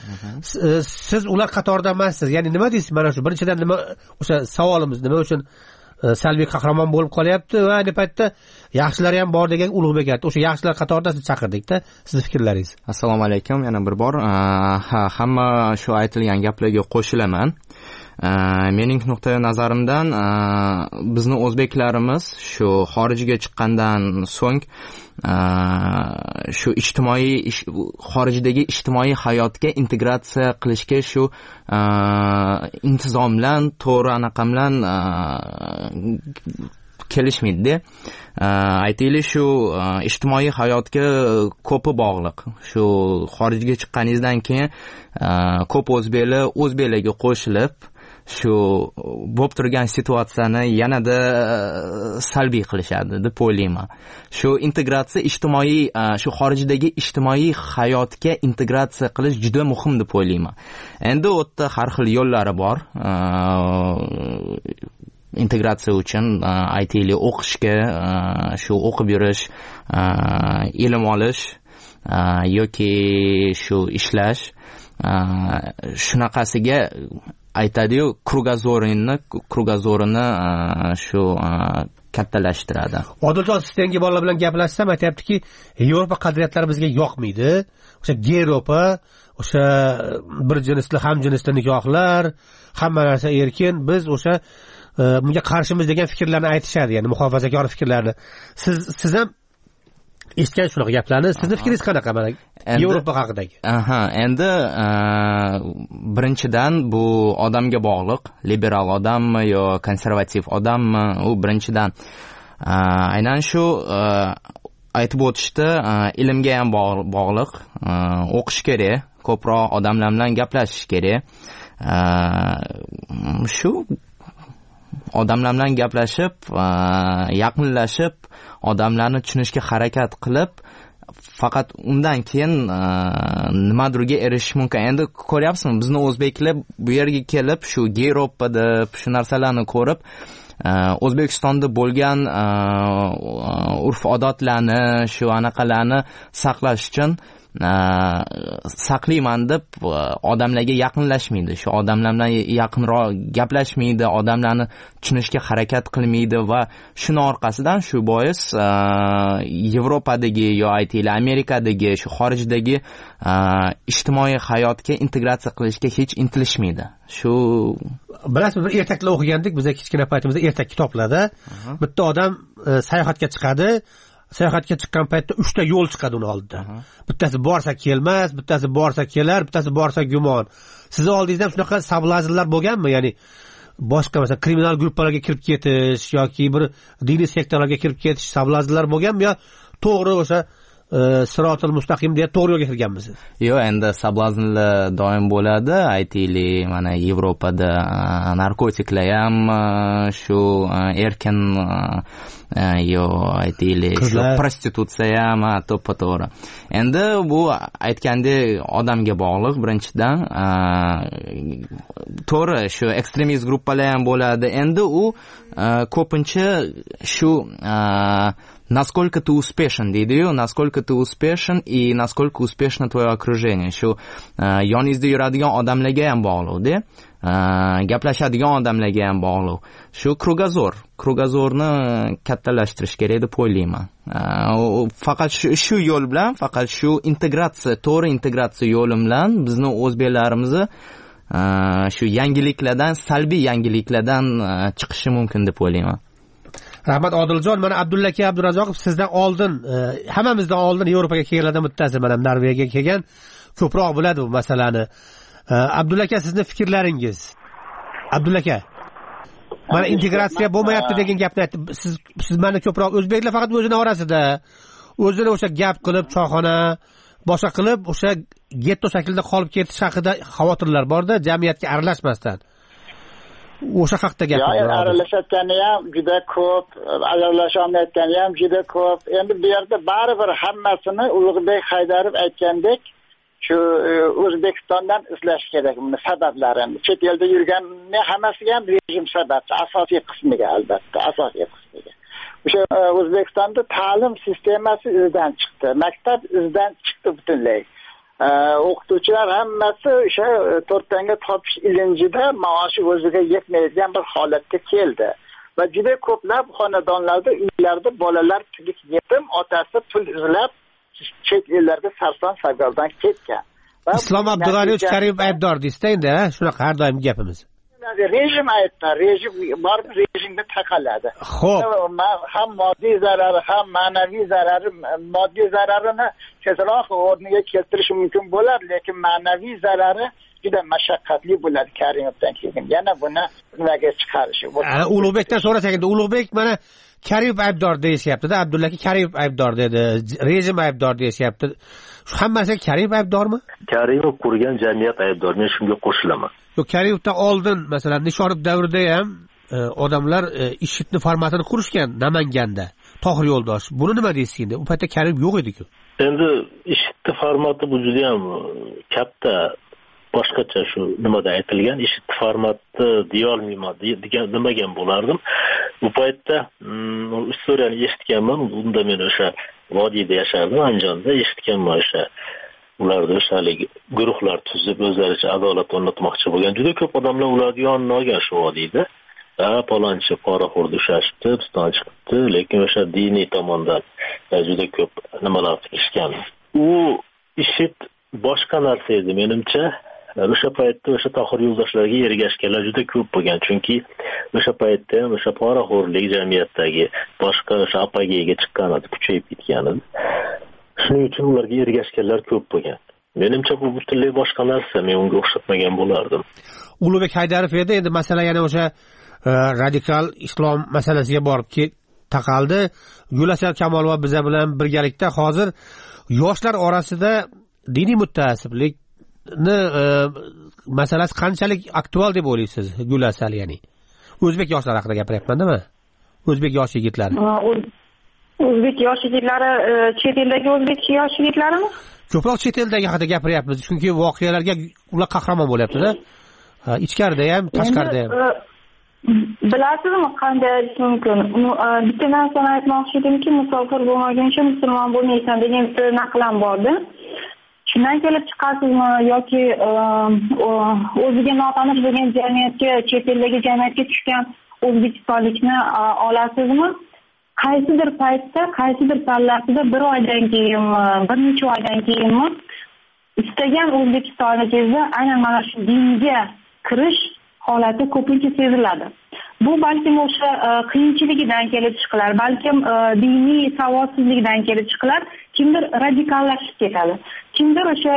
Siz ular qatorida emassiz. Ya'ni nima deysiz? Mana shu birinchidan nima o'sha savolimiz nima uchun salbiy qahramon bo'lib qolyapti va ayni paytda yaxshilari ham bor degan Ulug'bek aytdi. O'sha yaxshilar qatorida siz chaqirdikda. Siz fikrlaringiz? Assalomu alaykum. Yana bir bor hamma shu aytilgan gaplarga qo'shilaman. Mening nuqtai nazarimdan bizni o'zbeklarimiz shu xorijga chiqqandan so'ng shu xorijdagi ijtimoiy hayotga integratsiya qilishga shu intizom bilan, to'g'ri anaqa bilan kelishmaydi. Aytaylik, shu ijtimoiy hayotga ko'pi bog'liq. Shu xorijga chiqqaningizdan keyin ko'p o'zbeklarga qo'shilib shu bo'lib turgan situatsiyani yanada salbiy qilishadi deb o'ylayman. Shu integratsiya shu xorijdagi ijtimoiy hayotga integratsiya qilish juda muhim deb o'ylayman. Endi u yerda har xil yo'llari bor. Integratsiya uchun aytaylik o'qishga, shu o'qib yurish, ilm olish yoki shu ishlash, shunaqasiga aytadi-yu, krugozorini shu kattalashtiradi. Odiljon, siz tengi bolalar bilan gaplashsam aytayaptiki, Yevropa qadriyatlari bizga yoqmaydi. O'sha Yevropa, o'sha bir jinsli, ham jinsli nikohlar, hamma narsa erkin, biz o'sha bunga qarshimiz degan fikrlarni aytishadi, ya'ni muhofazakor fikrlarni. Siz ham eshitgan shunaqa gaplarni. Sizni fikringiz qanaqa mana Yevropa haqidagi? Endi birinchidan bu odamga bog'liq, liberal odammi yo konservativ odammi, u birinchidan aynan shu aytib o'tishdi, ilmga ham bog'liq, o'qish kerak, ko'proq odamlar bilan gaplashish kerak. Shu odamlar bilan gaplashib, yaqinlashib, odamlarni tushunishga harakat qilib, faqat undan keyin nimadirga erishish mumkin. Endi ko'ryapsizmi, bizni o'zbeklar bu yerga kelib, shu Yevropada shu narsalarni ko'rib, O'zbekistonda bo'lgan urf-odatlarni, shu anaqalarni saqlash uchun saqlayman deb odamlarga yaqinlashmaydi. Shu odamlar bilan yaqinroq gaplashmaydi, odamlarni tushunishga harakat qilmaydi va shuni orqasidan shu bois Yevropadagi yo aytaylik Amerikadagi shu xorijdagi ijtimoiy hayotga integratsiya qilishga hech intilishmaydi. Shu bilasizmi, bir ertaklar o'qigandik biz kichkina paytimizda, ertak kitoblarda bitta odam sayohatga chiqadi. Sayohatga chiqqan paytda 3 ta yo'l chiqadi uni oldida. Bittasi borsa kelmas, bittasi borsa kelar, bittasi borsa gumon. Sizni oldingizda shunaqa sablazinlar bo'lganmi? Ya'ni boshqa mesela kriminal gruppalarga kirib ketish yoki bir diniy sektorlarga kirib ketish sablazinlar bo'lganmi yo to'g'ri o'sha sirotil mustaqim deya to'g'ri yo'lga kirganmisiz? Yo'q, endi sablazinlar doim bo'ladi. Aytaylik, mana Yevropada narkotiklar ham shu erkin yo aytaylik shu prostitutsiya ham to'ppa-to'g'ri. Endi bu aytgandek odamga bog'liq birinchidan. To'g'ri, shu ekstremist gruppalar ham bo'ladi. Endi u ko'pincha shu насколько ты успешен deydi-yu, насколько ты успешен и насколько успешно твое окружение. Shu yoningizda yuradigan odamlarga ham bog'liq-da. Gaplashadigan odamlarga ham bog'liq. Shu krugazorni kattalashtirish kerak deb o'ylayman. Faqat shu yo'l bilan, faqat shu integratsiya, to'g'ri integratsiya yo'li bilan bizni o'zbeklarimizni shu yangiliklardan, salbiy yangiliklardan chiqishi mumkin deb o'ylayman. Rahmat Odiljon, mana Abdulla aka Abdurazzoqov sizdan oldin, hammamizdan oldin Yevropaga kelganlardan bittasi, mana Norvegiyaga kelgan, ko'proq biladi bu masalani. Abdulla aka, sizni fikrlaringiz? Abdulla aka, mana integratsiya bo'lmayapti degan gapni aytdi. Siz mana ko'proq o'zbeklar faqat o'zini orasida, o'zini o'sha gap qilib, choyxona boshqa qilib, o'sha getto shaklida qolib ketish haqida xavotirlar bor-da, jamiyatga aralashmasdan. O'sha haqda gapirdi. Aralashayotgani ham juda ko'p, aralashmayotgani ham juda ko'p. Endi bu yerda baribir hammasini Ulug'bek Haydarov aytgandek, shu O'zbekistondan izlash kerak buni sabablarini. Chet elda yurganning hammasiga ham rejim sababchi, asosiy qismiga albatta, asosiy qismiga. O'sha O'zbekistonda ta'lim sistemasi izdan chiqdi. Maktab izdan chiqdi butunlay. O'qituvchilar hammasi o'sha 4 tanga topish ilinjida maoshi o'ziga yetmaydigan bir holatga keldi. Va juda ko'plab xonadonlarda, uylarda bolalar tilik yetim, otasi pul izlab chet ellarga sarson sargardon ketgan. Islom Abdug'aniyevich Karimov aybdor deysiz-da endi, shunaqa har doim gapimiz. Rejim aytdi, rejim baribir rejimga taqaladi. Xo'p. Ham moddiy zarari, ham ma'naviy zarari, moddiy zararini tezroq o'rniga keltirish mumkin bo'lar, lekin ma'naviy zarari juda mashaqqatli bo'ladi Karimovdan keyin. Yana buni nimaga chiqarishi. Ulug'bekdan so'rasak endi, Ulug'bek mana Karimov aybdor deyishyapti-da, Abdulla aka Karimov aybdor dedi, rejim aybdor deyishyapti. Shu hammasi Karimov aybdormi? Karimov qurgan jamiyat aybdor. Men shunga qo'shilaman. Yo'q, Karimovdan oldin, masalan, Nishonov davrida ham odamlar IShIDni formatini qurishgan Namanganda. Tohir Yo'ldosh. Buni nima deysiz endi? U paytda Karimov yo'q edi-ku. Endi IShIDni formati bu juda ham katta, boshqacha shu nimada aytilgan IShID formati deya olmayman demagan bo'lardim. Bu paytda istoriyani eshitganman. Unda men o'sha vodiyda yashardim, Andijonda eshitganman o'sha. Ularda o'shalik guruhlar tuzib o'zlaricha adolat o'rnatmoqchi bo'lgan. Juda ko'p odamlar ularga yonib olgan shu vodiyda. palonchi poraxo'rda ushlashibdi, piston chiqibdi, lekin o'sha diniy tomondan juda ko'p nimalar qilishgan. U IShID boshqa narsa edi menimcha. O'sha paytda o'sha Tohir yo'ldoshlarga ergashganlar juda ko'p bo'lgan, chunki o'sha paytda ham o'sha poraxo'rlik jamiyatdagi boshqa o'sha apogeyga chiqqan edi, kuchayib ketgan edi. Shuning uchun ularga ergashganlar ko'p bo'lgan. Menimcha bu butunlay boshqa narsa, men unga o'xshatmagan bo'lardim. Ulug'bek Haydarov edi, endi masala yana o'sha radikal islom masalasiga borib taqaldi. Gulasal Kamolova biza bilan birgalikda hozir yoshlar orasida diniy mutaassiblik masalasi qanchalik aktual deb o'ylaysiz, Gulasal? Ya'ni o'zbek yoshlari haqida gapiryapman-da. O'zbek yosh yigitlari. O'zbek yosh yigitlari, chet eldagi o'zbek yosh yigitlarimi? Ko'proq chet eldagi haqida gapiryapmiz, chunki voqealarga ular qahramon bo'lyapti-da. Ichkarida ham, tashqarida ham. Bilasizmi, qanday aytish mumkin? Bitta narsani aytmoqchi edimki, musofir bo'lmaguncha musulmon bo'lmaysan degan bitta naqlam bordi. Shundan kelib chiqasizmi yoki o'ziga notanish bo'lgan jamiyatga, chet eldagi jamiyatga tushgan o'zbekistonlikni olasizmi? Qaysidir paytda, qaysidir pallasida bir oydan keyinmi, bir necha oydan keyinmi istagan o'zbekistonlikingizda aynan mana shu dinga kirish holati ko'pincha seziladi. Bu balkim o'sha qiyinchiligidan kelib chiqilar, balkim diniy savodsizlikdan kelib chiqilar, kimdir radikallashib ketadi. Kimdir o'sha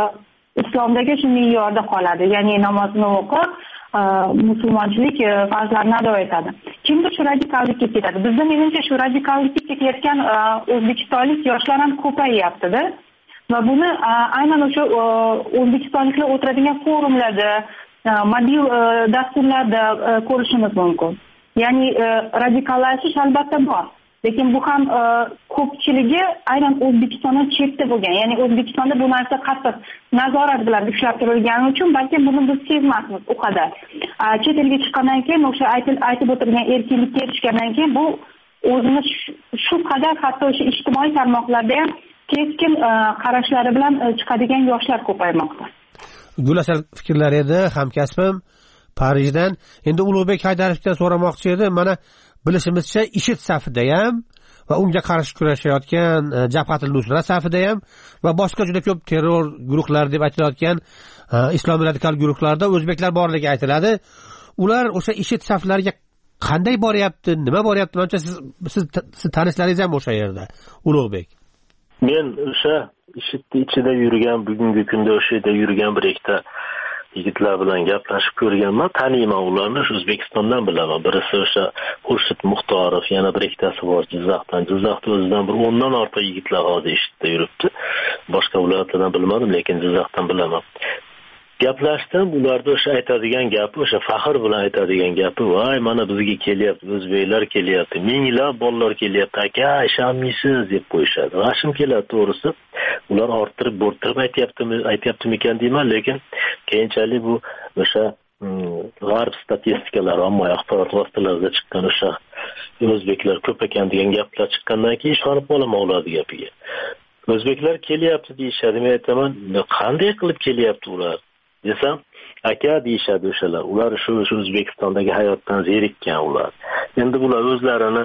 islomdagi shu me'yorda qoladi, ya'ni namozni o'qib, musulmonchilik farzlarini ado etadi. Kimdir shu radikallikka ketadi. Bizda menimcha shu radikallikka ketayotgan o'zbekistonlik yoshlar ham ko'payyapti-da. Va buni aynan o'sha o'zbekistonliklar o'tiradigan forumlarda, mobil dasturlarda ko'rishimiz mumkin. Ya'ni radikallashish albatta bor, lekin bu ham ko'pchiligi aynan O'zbekistondan chetda bo'lgan. Ya'ni O'zbekistonda bu narsa qattiq nazorat bilan ushlab turilgani uchun balki buni biz sezmasmiz u qadar. Chet elga chiqqandan keyin o'sha aytib o'tirgan erkinlikka erishgandan keyin bu o'zini shu qadar hatto o'sha ijtimoiy tarmoqlarda ham keskin qarashlari bilan chiqadigan yoshlar ko'paymoqda. Gulasal fikrlar edi hamkasbim Parijdan. Endi Ulug'bek Haydarovdan so'ramoqchi edim. Mana bilishimizcha IShID safida ham va unga qarshi kurashayotgan Jabhatul Nusrat safida ham va boshqa juda ko'p terror guruhlari deb aytilayotgan islomiy radikal guruhlarda o'zbeklar borligi aytiladi. Ular o'sha IShID saflariga qanday boryapti, nima boryapti? Menimcha siz tanishlaringiz ham o'sha yerda, Ulug'bek. Men o'sha IShIDning ichida yurgan, bugungi kunda o'sha yerda yurgan bir ikkita yigitlar bilan gaplashib ko'rganman, taniyman ularni, O'zbekistondan bilaman. Birisi o'sha Xurshid Muxtorov, yana bir ikkitasi bor Jizzaxdan. Jizzaxda o'zidan bir 10 dan ortiq yigitlar hozir IShIDda yuribdi. Boshqa viloyatlardan bilmadim, lekin Jizzaxdan bilaman. Gaplashdim, ularda o'sha aytadigan gapi, o'sha faxr bilan aytadigan gapi, voy mana bizga kelyapti, o'zbeklar kelyapti, minglab bolalar kelyapti, aka ishonmaysiz deb qo'yishadi. G'ashim keladi to'g'risi. Ular orttirib, bo'rttirib aytayaptimikan deyman, lekin keyinchalik bu o'sha g'arb statistikalari, ommaviy axborot vositalarida chiqqan o'sha o'zbeklar ko'p ekan degan gaplar chiqqandan keyin ishonib qolaman ularning gapiga. O'zbeklar kelyapti deyishadi, men aytaman, qanday qilib kelyapti ular? Desam, aka deyishadi o'shalar. Ular shu O'zbekistondagi hayotdan zerikkan ular. Endi bular o'zlarini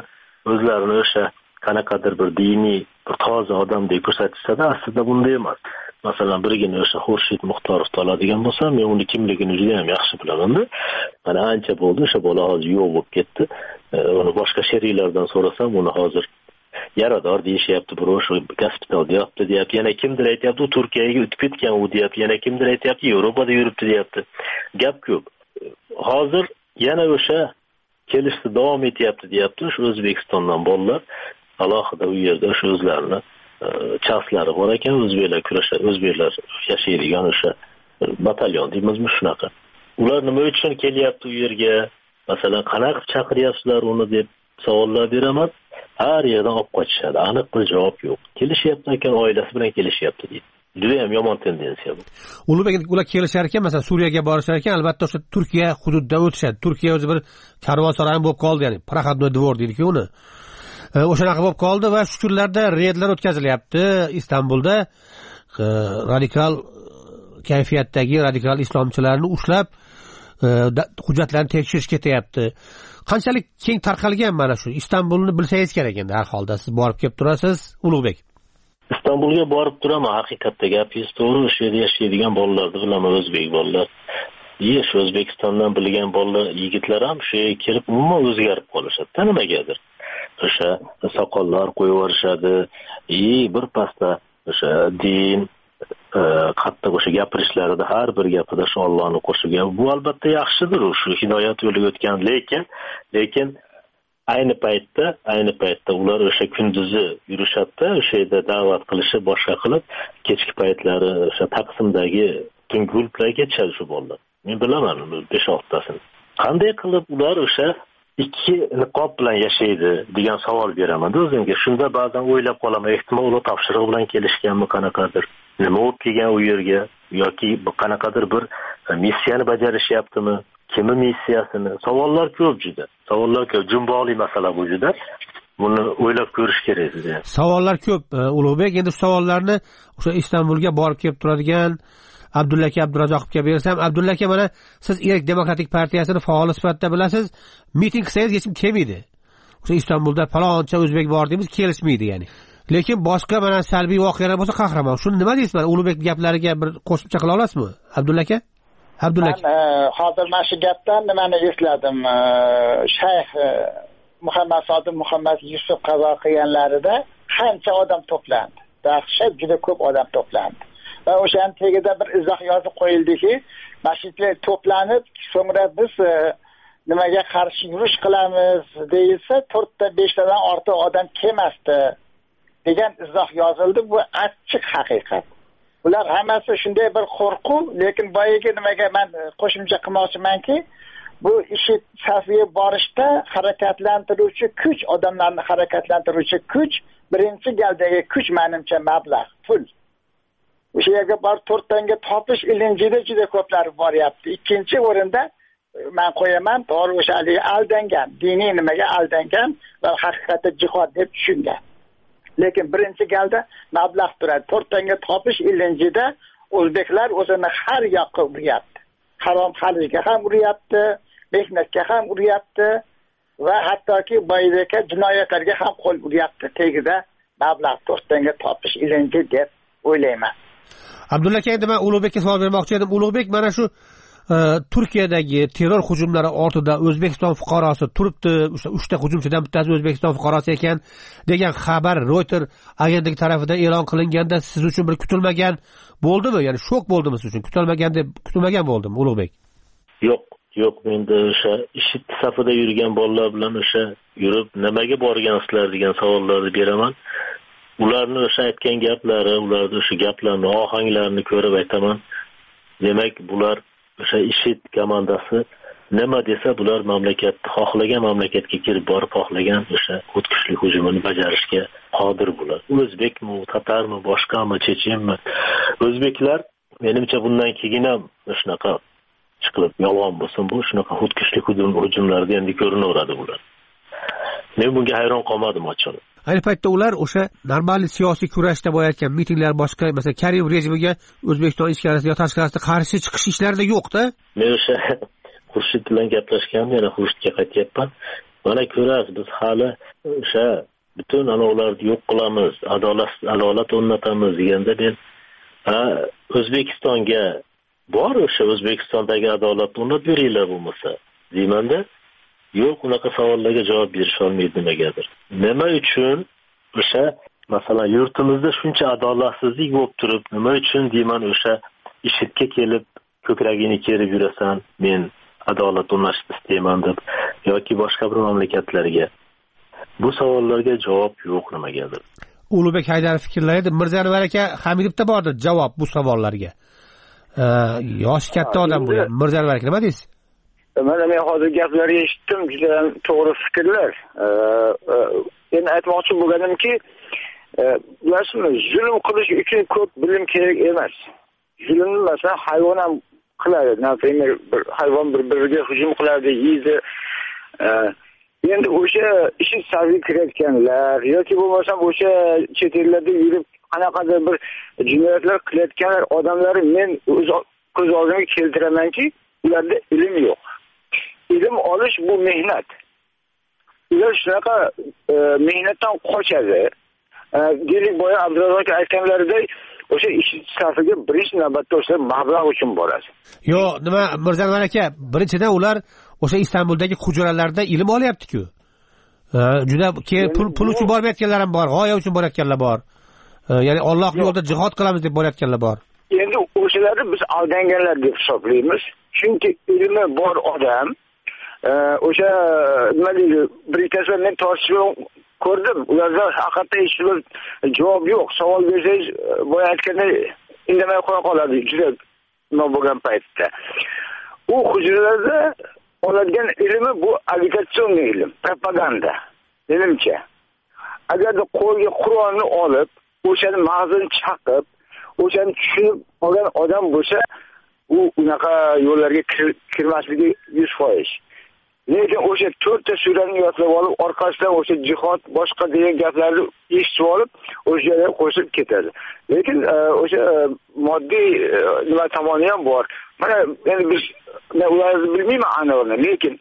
o'sha qanaqadir bir diniy, bir toza odamdek ko'rsatishsa-da, aslida bunday emas. Masalan, birgina o'sha Xurshid Muxtorovni oladigan bo'lsam, men uni kimligini juda ham yaxshi bilaman-da. Mana ancha bo'ldi, o'sha bola hozir yo'q bo'lib ketdi. Uni boshqa sheriklardan so'rasam, uni hozir yarador deyishyapti, birov shu gospital deyapti, yana kimdir aytyapti, u Turkiyaga o'tib ketgan u deyapti, yana kimdir aytyapti, Yevropada yuribdi deyapti. Gap ko'p. Hozir yana o'sha kelishda davom etyapti deyapti, o'sha O'zbekistondan bolalar alohida u yerda o'sha o'zlarini chaslari bor ekan, o'zbeklar kurashadi, o'zbeklar yashaydigan o'sha batalyon deymizmi shunaqa. Ular nima uchun kelyapti u yerga? Masalan, qanaqa chaqiryapsizlar uni deb savollar beraman. Har yerdan olib qochishadi. Aniq bir javob yo'q. Kelishyapti ekan, oilasi bilan kelishyapti deydi. Juda ham yomon tendensiya bu. Ulug'bek, ular kelishar ekan, masalan, Suriyaga borishar ekan, albatta o'sha Turkiya hududida o'tishadi. Turkiya o'zi bir karvonsaroy bo'lib qoldi, ya'ni Prohodnoy dvor deydi-ku uni. O'shanaqa bo'lib qoldi va shu kunlarda reydlar o'tkazilyapti Istanbulda. Radikal kayfiyatdagi radikal islomchilarni ushlab hujjatlarni tekshirish ketyapti. Qanchalik keng tarqalgan mana shu Istanbulni bilsangiz kerak endi har holda. Siz borib kelib turasiz, Ulug'bek. Istanbulga borib turaman, haqiqatda gapingiz to'g'ri. O'sha yerda yashaydigan bolalarni bilaman, o'zbek bolalar. Shu O'zbekistondan bilgan bolalar, yigitlar ham shu yerga kelib umuman o'zgarib qolishadi. Nimagadir. O'sha soqollar qo'yib yuborishadi. Bir pasda o'sha din qattiq o'sha gapirishlarida har bir gapida shu Allohni qo'shilgan. Bu albatta yaxshidir, shu hidoyat yo'liga o'tgan, lekin ayni paytda ular o'sha kunduzi yurishadi, o'sha yerda da'vat qilishi boshqa qilib, kechki paytlari o'sha Taqsimdagi tungi klublarga tushadi shu bolalar. Men bilaman 5-6tasini. Qanday qilib ular o'sha ikki niqob bilan yashaydi degan savol beraman o'zimga. Shunda ba'zan o'ylab qolaman, ehtimol ular topshiriq bilan kelishganmi, qanaqadir. Nima bo'lib kelgan u yerga yoki qanaqadir bir missiyani bajarishyaptimi? Kimi missiyasini? Savollar ko'p juda. Savollar ko'p. Jumboqli masala bu juda. Buni o'ylab ko'rish kerak edi. Savollar ko'p, Ulug'bek. Endi savollarni o'sha Istanbulga borib kelib turadigan Abdulla aka Abdurazoqovga bersam, Abdulla aka, mana siz Erk demokratik partiyasini faol sifatida bilasiz. Miting qilsangiz hech kim kelmaydi. O'sha Istanbulda faloncha o'zbek bor deymiz, kelishmaydi ya'ni. Lekin boshqa mana salbiy voqealar bo'lsa qahramon. Shuni nima deysiz? Ulug'bek gaplariga bir qo'shimcha qila olasizmi, Abdulla aka? Men hozir mana shu gapdan nimani esladim. Shayx Muhammad Sodiq Muhammad Yusuf qazo qilganlarida qancha odam to'plandi. Dahshat, juda ko'p odam to'plandi. Va o'shaning tagida bir izoh yozib qo'yildiki, masjidlar to'planib, so'ngra biz nimaga qarshi yurish qilamiz deyilsa, 4-5 tadan ortiq odam kelmasdi degan izoh yozildi. Bu achchiq haqiqat. Ular hammasi shunday bir qo'rquv, lekin boyagi nimaga men qo'shimcha qilmoqchimanki, bu ishi safiga borishda harakatlantiruvchi kuch, odamlarni harakatlantiruvchi kuch, birinchi galdagi kuch menimcha mablag', pul. O'sha yerga borib 4 tanga topish ilinjida juda ko'plar boryapti. Ikkinchi o'rinda men qo'yaman, to'g'ri o'sha aldangan, diniy nimaga aldangan va haqiqatda jihod deb tushungan. Lekin birinchi galda mablag' turadi. 4 tanga topish ilinjida o'zbeklar o'zini har yoqqa uryapti. Harom xalijga ham uryapti, mehnatga ham uryapti va hattoki boyidagi jinoyatlarga ham qo'l uryapti. Tegida mablag' 4 tanga topish ilinji deb o'ylayman. Abdulla aka, endi men Ulug'bekka savol bermoqchi edim. Ulug'bek, mana shu Turkiyadagi terror hujumlari ortida O'zbekiston fuqarosi turibdi, o'sha 3 ta hujumchidan bittasi O'zbekiston fuqarosi ekan degan xabar Reuters agentligi tomonidan e'lon qilinganda siz uchun bir kutilmagan bo'ldimi? Ya'ni shok bo'ldimi siz uchun? Kutilmagan bo'ldimi, Ulug'bek? Yo'q, menda o'sha IShID safida yurgan bolalar bilan o'sha yurib nimaga borgansizlar degan savollarni beraman. Ularni o'sha aytgan gaplari, ularning o'sha gaplarni, ohanglarini ko'rib aytaman. Demak, bular o'sha IShID komandasi nima desa, bular mamlakatni xohlagan mamlakatga kirib borib, xohlagan o'sha o'tkishli hujumini bajarishga qodir bular. O'zbekmi, tatarmi, boshqami, chechenmi? O'zbeklar menimcha bundan keyin ham shunaqa chiqib yolg'on bo'lsin, bu shunaqa o'tkishli hujumlarda endi ko'rinaveradi bular. Men bunga hayron qolmadim ochig'i. Ayni paytda ular o'sha normal siyosiy kurashda bo'layotgan mitinglar, boshqa masalan Karimov rejimiga O'zbekiston ichkarisida yo tashqarisida qarshi chiqish ishlarida yo'q-da. Men o'sha Xurshid bilan gaplashganman, yana Xurshidga qaytyapman. Mana ko'rasiz, biz hali o'sha butun ularni yo'q qilamiz, adolat o'rnatamiz deganda men O'zbekistonga bor o'sha O'zbekistondagi adolatni o'rnatib beringlar bo'lmasa deymanda. Yo'q, unaqa savollarga javob berish olmaydi nimagadir. Nima uchun o'sha masalan yurtimizda shuncha adolatsizlik bo'lib turib, nima uchun deyman o'sha IShIDga kelib ko'kragini kerib yurasan, men adolat o'rnatishni istayman deb yoki boshqa bir mamlakatlarga. Bu savollarga javob yo'q nimagadir. Ulug'bek Haydarov fikrlaydi, Mirzaanvar aka Hamidovda bordir javob bu savollarga. Yosh katta odam bu. Mirzaanvar aka nima deysiz? Mana men hozir gaplarni eshitdim, juda to'g'ri fikrlar. Endi aytmoqchi bo'lganimki, bilasizmi, zulm qilish uchun ko'p bilim kerak emas. Zulmni masalan hayvon ham qiladi. Naprimер, bir hayvon bir-biriga hujum qiladi, yeydi. Endi o'sha ishi saviy kirayotganlar yoki bo'lmasa o'sha chet ellarda yurib qanaqadir bir jinoyatlar qilayotganlar odamlarni men o'z ko'z oldimga keltiramanki, ularda ilm yo'q. Ilm olish bu mehnat. Ular shunaqa mehnatdan qochadi. Deylik boya Abdurazak aytganlaridek, o'sha ish safiga birinchi navbatda o'sha mablag' uchun boradi. Yo, nima Mirzanvar aka, birinchidan ular o'sha Istanbuldagi hujralarda ilm olyapti-ku. Juda pul uchun bormayotganlar ham bor, g'oya uchun borayotganlar bor. Ya'ni Alloh yo'lida jihad qilamiz deb borayotganlar bor. Endi o'shalarni biz aldanganlar deb hisoblaymiz. Chunki ilmi bor odam o'sha nima deydi, Britaniyada men tortishib ko'rdim. Ularda haqiqatda hech bir javob yo'q. Savol bersangiz, boya aytganday indamay qo'ya qoladi. Juda nima bo'lgan paytda. U hujralarda oladigan ilmi bu agitatsiyon ilm, propaganda. Menimcha. Agar qo'lga Qur'onni olib, o'shani mag'zini chaqib, o'shani tushunib olgan odam bo'lsa, u unaqa yo'llarga kirmasligi 100%. Lekin o'sha 4 ta surani yodlab olib, orqasidan o'sha jihod boshqa degan gaplarni eshitib olib, o'sha yerga qo'shib ketadi. Lekin o'sha moddiy nima tomoni ham bor. Mana endi biz ularni bilmayman aniqni, lekin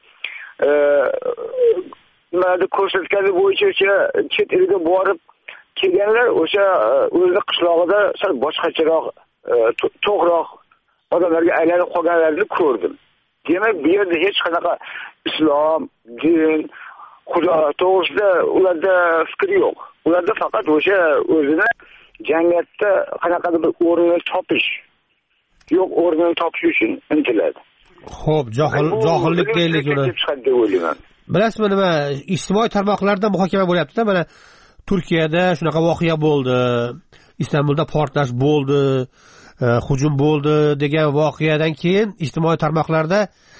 nimadir ko'rsatgani bo'yicha chet elga borib kelganlar o'sha o'zini qishlog'ida sal boshqacharoq, to'g'roq odamlarga aylanib qolganlarini ko'rdim. Demak, bu yerda hech qanaqa islom, din, xudo to'g'risida ularda fikr yo'q. Ularda faqat o'sha o'zini jamiyatda qanaqadir bir o'rnini topish, yo'q o'rnini topish uchun intiladi. Xo'p, johillik deylik uni. Bilasizmi nima, ijtimoiy tarmoqlarda muhokama bo'lyapti-da, mana Turkiyada shunaqa voqea bo'ldi, Istanbulda portlash bo'ldi, hujum bo'ldi degan voqeadan keyin ijtimoiy tarmoqlarda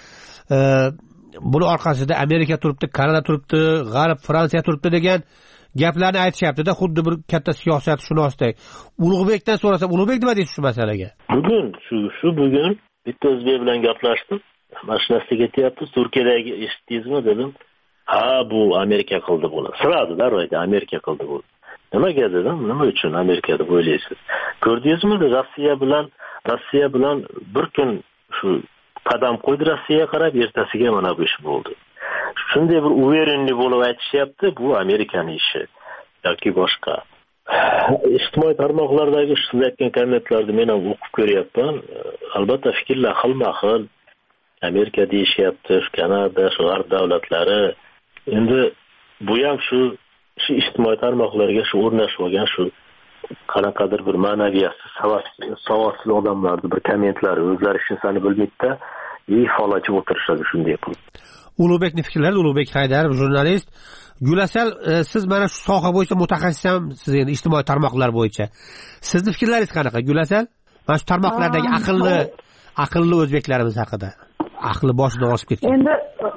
buni orqasida Amerika turibdi, Kanada turibdi, G'arb, Fransiya turibdi degan gaplarni aytishyapti-da, xuddi bir katta siyosatshunosdek. Ulug'bekdan so'rasam, Ulug'bek nima deysiz shu masalaga? Bugun bugun bitta o'zbek bilan gaplashdim. Mana shu narsa ketyapti. Turkiyadagi eshitdingizmi dedim. Ha, bu Amerika qildi buni. Siradi darvoqe Amerika qildi buni. Nimaga dedim? Nima uchun Amerika deb o'ylaysiz? Ko'rdingizmi, Rossiya bilan bir kun shu qadam qo'ydi Rossiyaga qarab, ertasiga mana bu ish bo'ldi. Shunday bir uverenli bo'lib aytishyapti, bu Amerikaning ishi yoki boshqa. Ijtimoiy tarmoqlardagi siz aytgan kommentlarni men ham o'qib ko'ryapman. Albatta fikrlar xilma-xil. Amerika deyishyapti, Kanada, G'arb davlatlari. Endi bu ham shu ijtimoiy tarmoqlarga shu o'rnashib olgan shu qanaqadir bir ma'naviyatsiz, savodsiz odamlarning bir kommentlari o'zlari ishini bilmaydi-da, falajib o'tirishadi shunday qilib. Ulug'bekning fikrlari, Ulug'bek Haydarov, jurnalist. Gulasal, siz mana shu soha bo'yicha mutaxassis hamsiz, endi ijtimoiy tarmoqlar bo'yicha. Sizning fikrlaringiz qanaqa, Gulasal? Mana shu tarmoqlardagi aqlli o'zbeklarimiz haqida. Aqli boshidan osib ketgan. Endi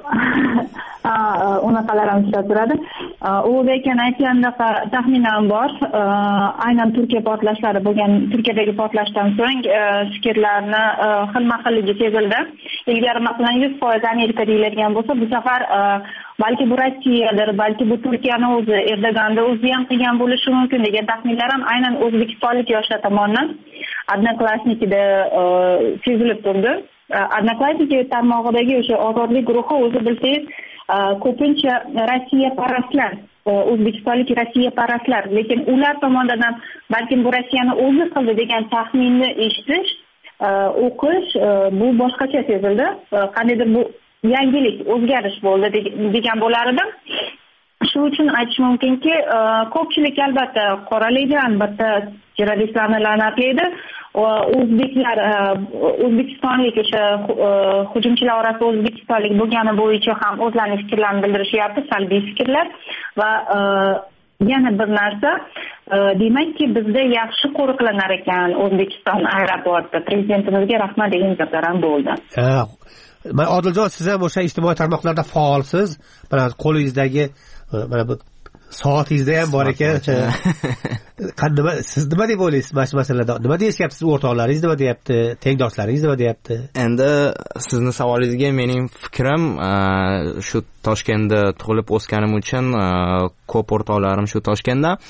unaqalar ham turadi. Ulug'bekning aytgandaqa taxminan bor. Aynan Turkiyadagi portlashdan so'ng fikrlarni xilma-xilligi sezildi. Ilgari masalan 100% Amerika deyiladigan bo'lsa, bu safar balki bu Rossiyadir, balki bu Turkiyani o'zi, Erdo'g'anni o'zi ham qilgan bo'lishi mumkin degan taxminlar ham aynan o'zbekistonlik yoshlar tomonidan Odnoklassnikida sezilib turdi. Odnoklassniki tarmog'idagi o'sha ozodlik guruhi o'zi bilsangiz ko'pincha Rossiya parastlar, o'zbekistonlik Rossiya parastlar, lekin ular tomonidan balki bu Rossiyani o'zi qildi degan taxminni eshitish, o'qish bu boshqacha sezildi. Qandaydir bu yangilik, o'zgarish bo'ldi degan bo'lar edim. Shu uchun aytish mumkinki, ko'pchilik albatta qoralaydi, albatta jurnalistlarni la'natlaydi. O'zbeklar, o'zbekistonlik o'sha hujumchilar orasida o'zbekistonlik bo'lgani bo'yicha ham o'zlarining fikrlarini bildirishyapti, salbiy fikrlar. Va yana bir narsa, demakki bizda yaxshi qo'riqlanar ekan O'zbekiston aeroporti. Prezidentimizga rahmat degan gaplar ham bo'ldi. Odiljon, siz ham o'sha ijtimoiy tarmoqlarda faolsiz. Mana qo'lingizdagi mana bu soatingizda ham bor ekan. Siz nima deb o'ylaysiz mana shu masalada? Nima deyapsiz? O'rtoqlaringiz nima deyapti? Tengdoshlaringiz nima deyapti? Endi sizni savolingizga mening fikrim, shu Toshkentda tug'ilib o'sganim uchun ko'p o'rtoqlarim shu Toshkentda.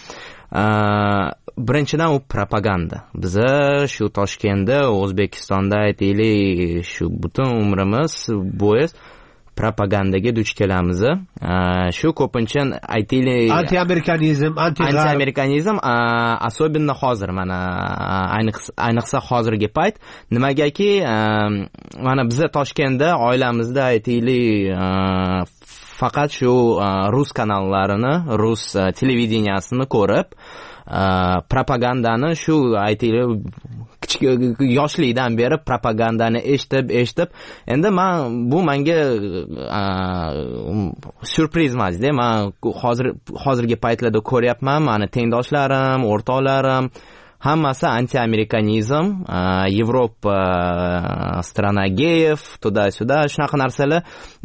birinchidan u propaganda. Biza shu Toshkentda, O'zbekistonda aytaylik, shu butun umrimiz bo'yi propagandaga duch kelamiz. Shu ko'pincha aytaylik anti-amerikanizm, особенно hozir, mana ayniqsa hozirgi payt. Nimagaki, mana biza Toshkentda oilamizda aytaylik faqat shu rus kanallarini, rus televideniyasini ko'rib, propagandani shu aytaylik yoshlikdan beri propagandani eshitib, endi bu menga surpriz emasda. Men hozirgi paytlarda ko'ryapman, mani tengdoshlarim, o'rtoqlarim hammasi anti-amerikanizm, Yevropa strana geyev, tuda-suda shunaqa narsalar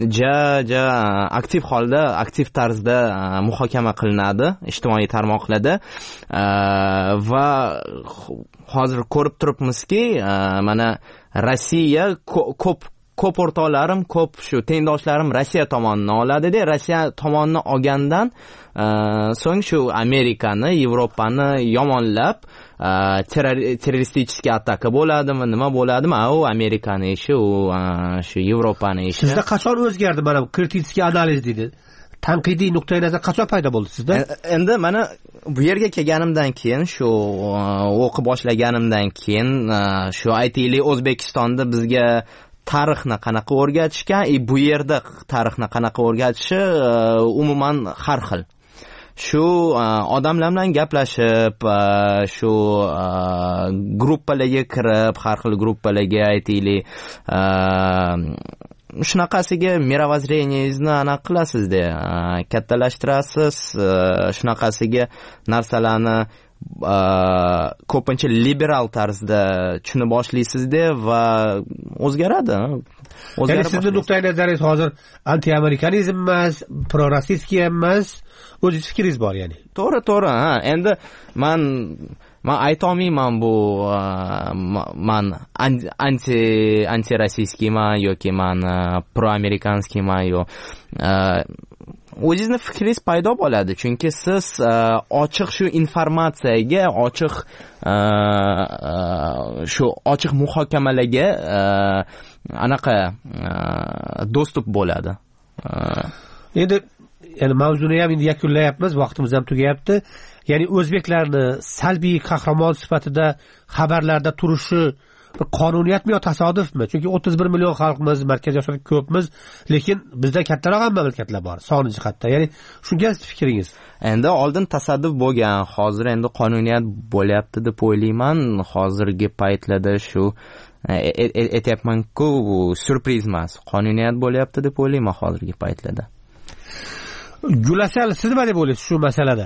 aktiv tarzda muhokama qilinadi ijtimoiy tarmoqlarda va hozir ko'rib turibmizki, mana Rossiya ko'p o'rtoqlarim, ko'p shu tengdoshlarim Rossiya tomonidan oladi-da, Rossiya tomonidan olgandan so'ng shu Amerikani, Yevropani yomonlab terroristik ataka bo'ladimi, nima bo'ladimi? U Amerikani ishi, shu Yevropani ishi. Sizda qachon o'zgardi mana bu kritik analiz deydi? Tanqidiy nuqtai nazar qachon paydo bo'ldi sizda? Endi mana bu yerga kelganimdan keyin, shu o'qib boshlaganimdan keyin, shu aytaylik O'zbekistonda bizga tarixni qanaqa o'rgatishgan, bu yerda tarixni qanaqa o'rgatishi umuman har xil. Shu odamlar bilan gaplashib, shu gruppalarga kirib, har xil gruppalarga aytaylik, shunaqasiga mirovozreniyangizni aniq qilasizda, kattalashtirasiz, shunaqasiga narsalarni ko'pincha liberal tarzda tushuna boshlaysizda va o'zgaradi. Ya'ni sizning nuqtai nazaringiz hozir anti-amerikanizm emas, pro-rossiyskiy emas, o'zingiz fikringiz bor ya'ni. To'g'ri. Endi men ayta olmayman bu men anti-rossiyskiyman yoki men pro-amerikanskiyman yo'q. O'zingizni fikringiz paydo bo'ladi, chunki siz ochiq shu informatsiyaga, ochiq muhokamalarga anaqa dostуп bo'ladi. Endi mavzuni ham endi yakunlayapmiz, vaqtimiz ham tugayapti. Ya'ni o'zbeklarni salbiy qahramon sifatida xabarlarda turishi bir qonuniyatmi yo tasodifmi? Chunki 31 million xalqmiz, Markaziy Osiyoda ko'pmiz, lekin bizda kattaroq ham mamlakatlar bor soni jihatdan. Ya'ni shunga fikringiz? Endi oldin tasodif bo'lgan, hozir endi qonuniyat bo'lyapti deb o'ylayman. Hozirgi paytlarda shu aytyapman-ku, surpriz emas, qonuniyat bo'lyapti deb o'ylayman hozirgi paytlarda. Gulasal, siz nima deb o'ylaysiz shu masalada?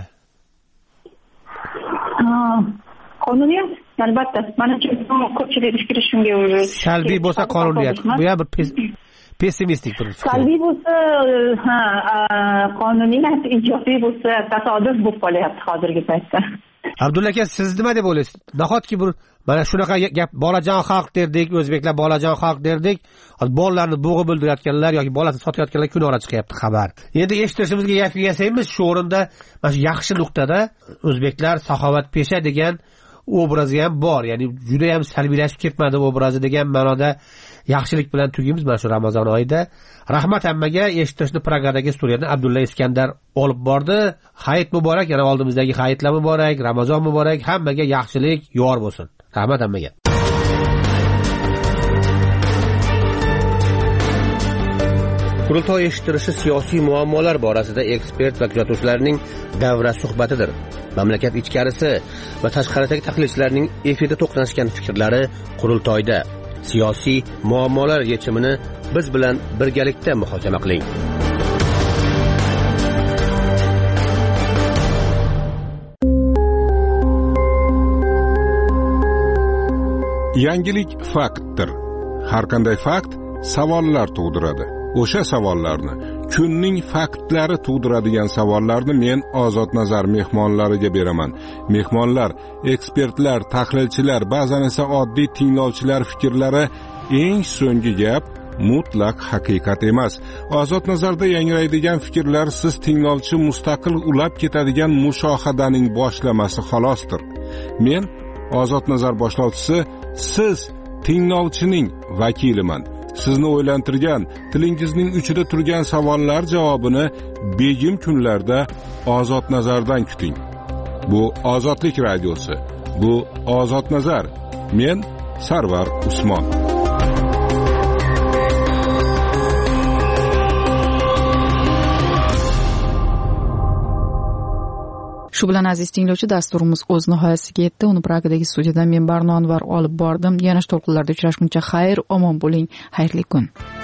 Qonuniyat albatta, menimcha ko'pchilik fikri shunga o'xshaydi. Salbiy bo'lsa qonuniyat, bu ham bir pessimistik bir fikr. Salbiy bo'lsa, qonuniyat, ijobiy bo'lsa tasodif bo'lib qolyapti hozirgi paytda. Abdulla aka, siz nima deb o'ylaysiz? Nahotki bir mana shunaqa gap, bolajon xalq derdik, o'zbeklar bolajon xalq derdik, bolalarni bo'g'ib o'ldirayotganlar yoki bolasini sotayotganlar kunora chiqyapti xabar. Endi eshitishimizga yasaymiz, shu o'rinda mana shu yaxshi nuqtada o'zbeklar saxovatpesha degan obrazi ham bor. Ya'ni juda ham salbiylashib ketmadi obrazi degan ma'noda yaxshilik bilan tugaymiz mana shu Ramazon oyida. Rahmat hammaga, eshitishni Pragadagi studiyadan Abdulla Iskandar olib bordi. Hayit muborak, yana oldimizdagi hayitlar muborak, Ramazon muborak, hammaga yaxshilik yor bo'lsin. Rahmat hammaga. Qurultoy eshittirishi siyosiy muammolar borasida ekspert va kuzatuvchilarning davra suhbatidir. Mamlakat ichkarisi va tashqaridagi tahlilchilarning efirda to'qnashgan fikrlari qurultoyda. Siyosiy muammolar yechimini biz bilan birgalikda muhokama qiling. Yangilik faktdir. Har qanday fakt savollar tug'diradi. O'sha savollarni, kunning faktlari tug'diradigan savollarni men Ozod Nazar mehmonlariga beraman. Mehmonlar, ekspertlar, tahlilchilar, ba'zan esa oddiy tinglovchilar fikrlari eng so'nggi gap mutlaq haqiqat emas. Ozod nazarda yangraydigan fikrlar siz tinglovchi mustaqil ulab ketadigan mushohadaning boshlamasi xolosdir. Men Ozod nazar boshlovchisi, siz tinglovchining vakiliman. Sizni o'ylantirgan, tilingizning uchida turgan savollar javobini begim kunlarda Ozod nazardan kuting. Bu Ozodlik radiosi. Bu Ozod nazar. Men Sarvar Usmon. Shu bilan aziz tinglovchi, dasturimiz o'z nihoyasiga yetdi. Uni Pragadagi studiyadan men Barno Anvar olib bordim. Yana to'lqinlarda uchrashguncha xayr, omon bo'ling, xayrli kun.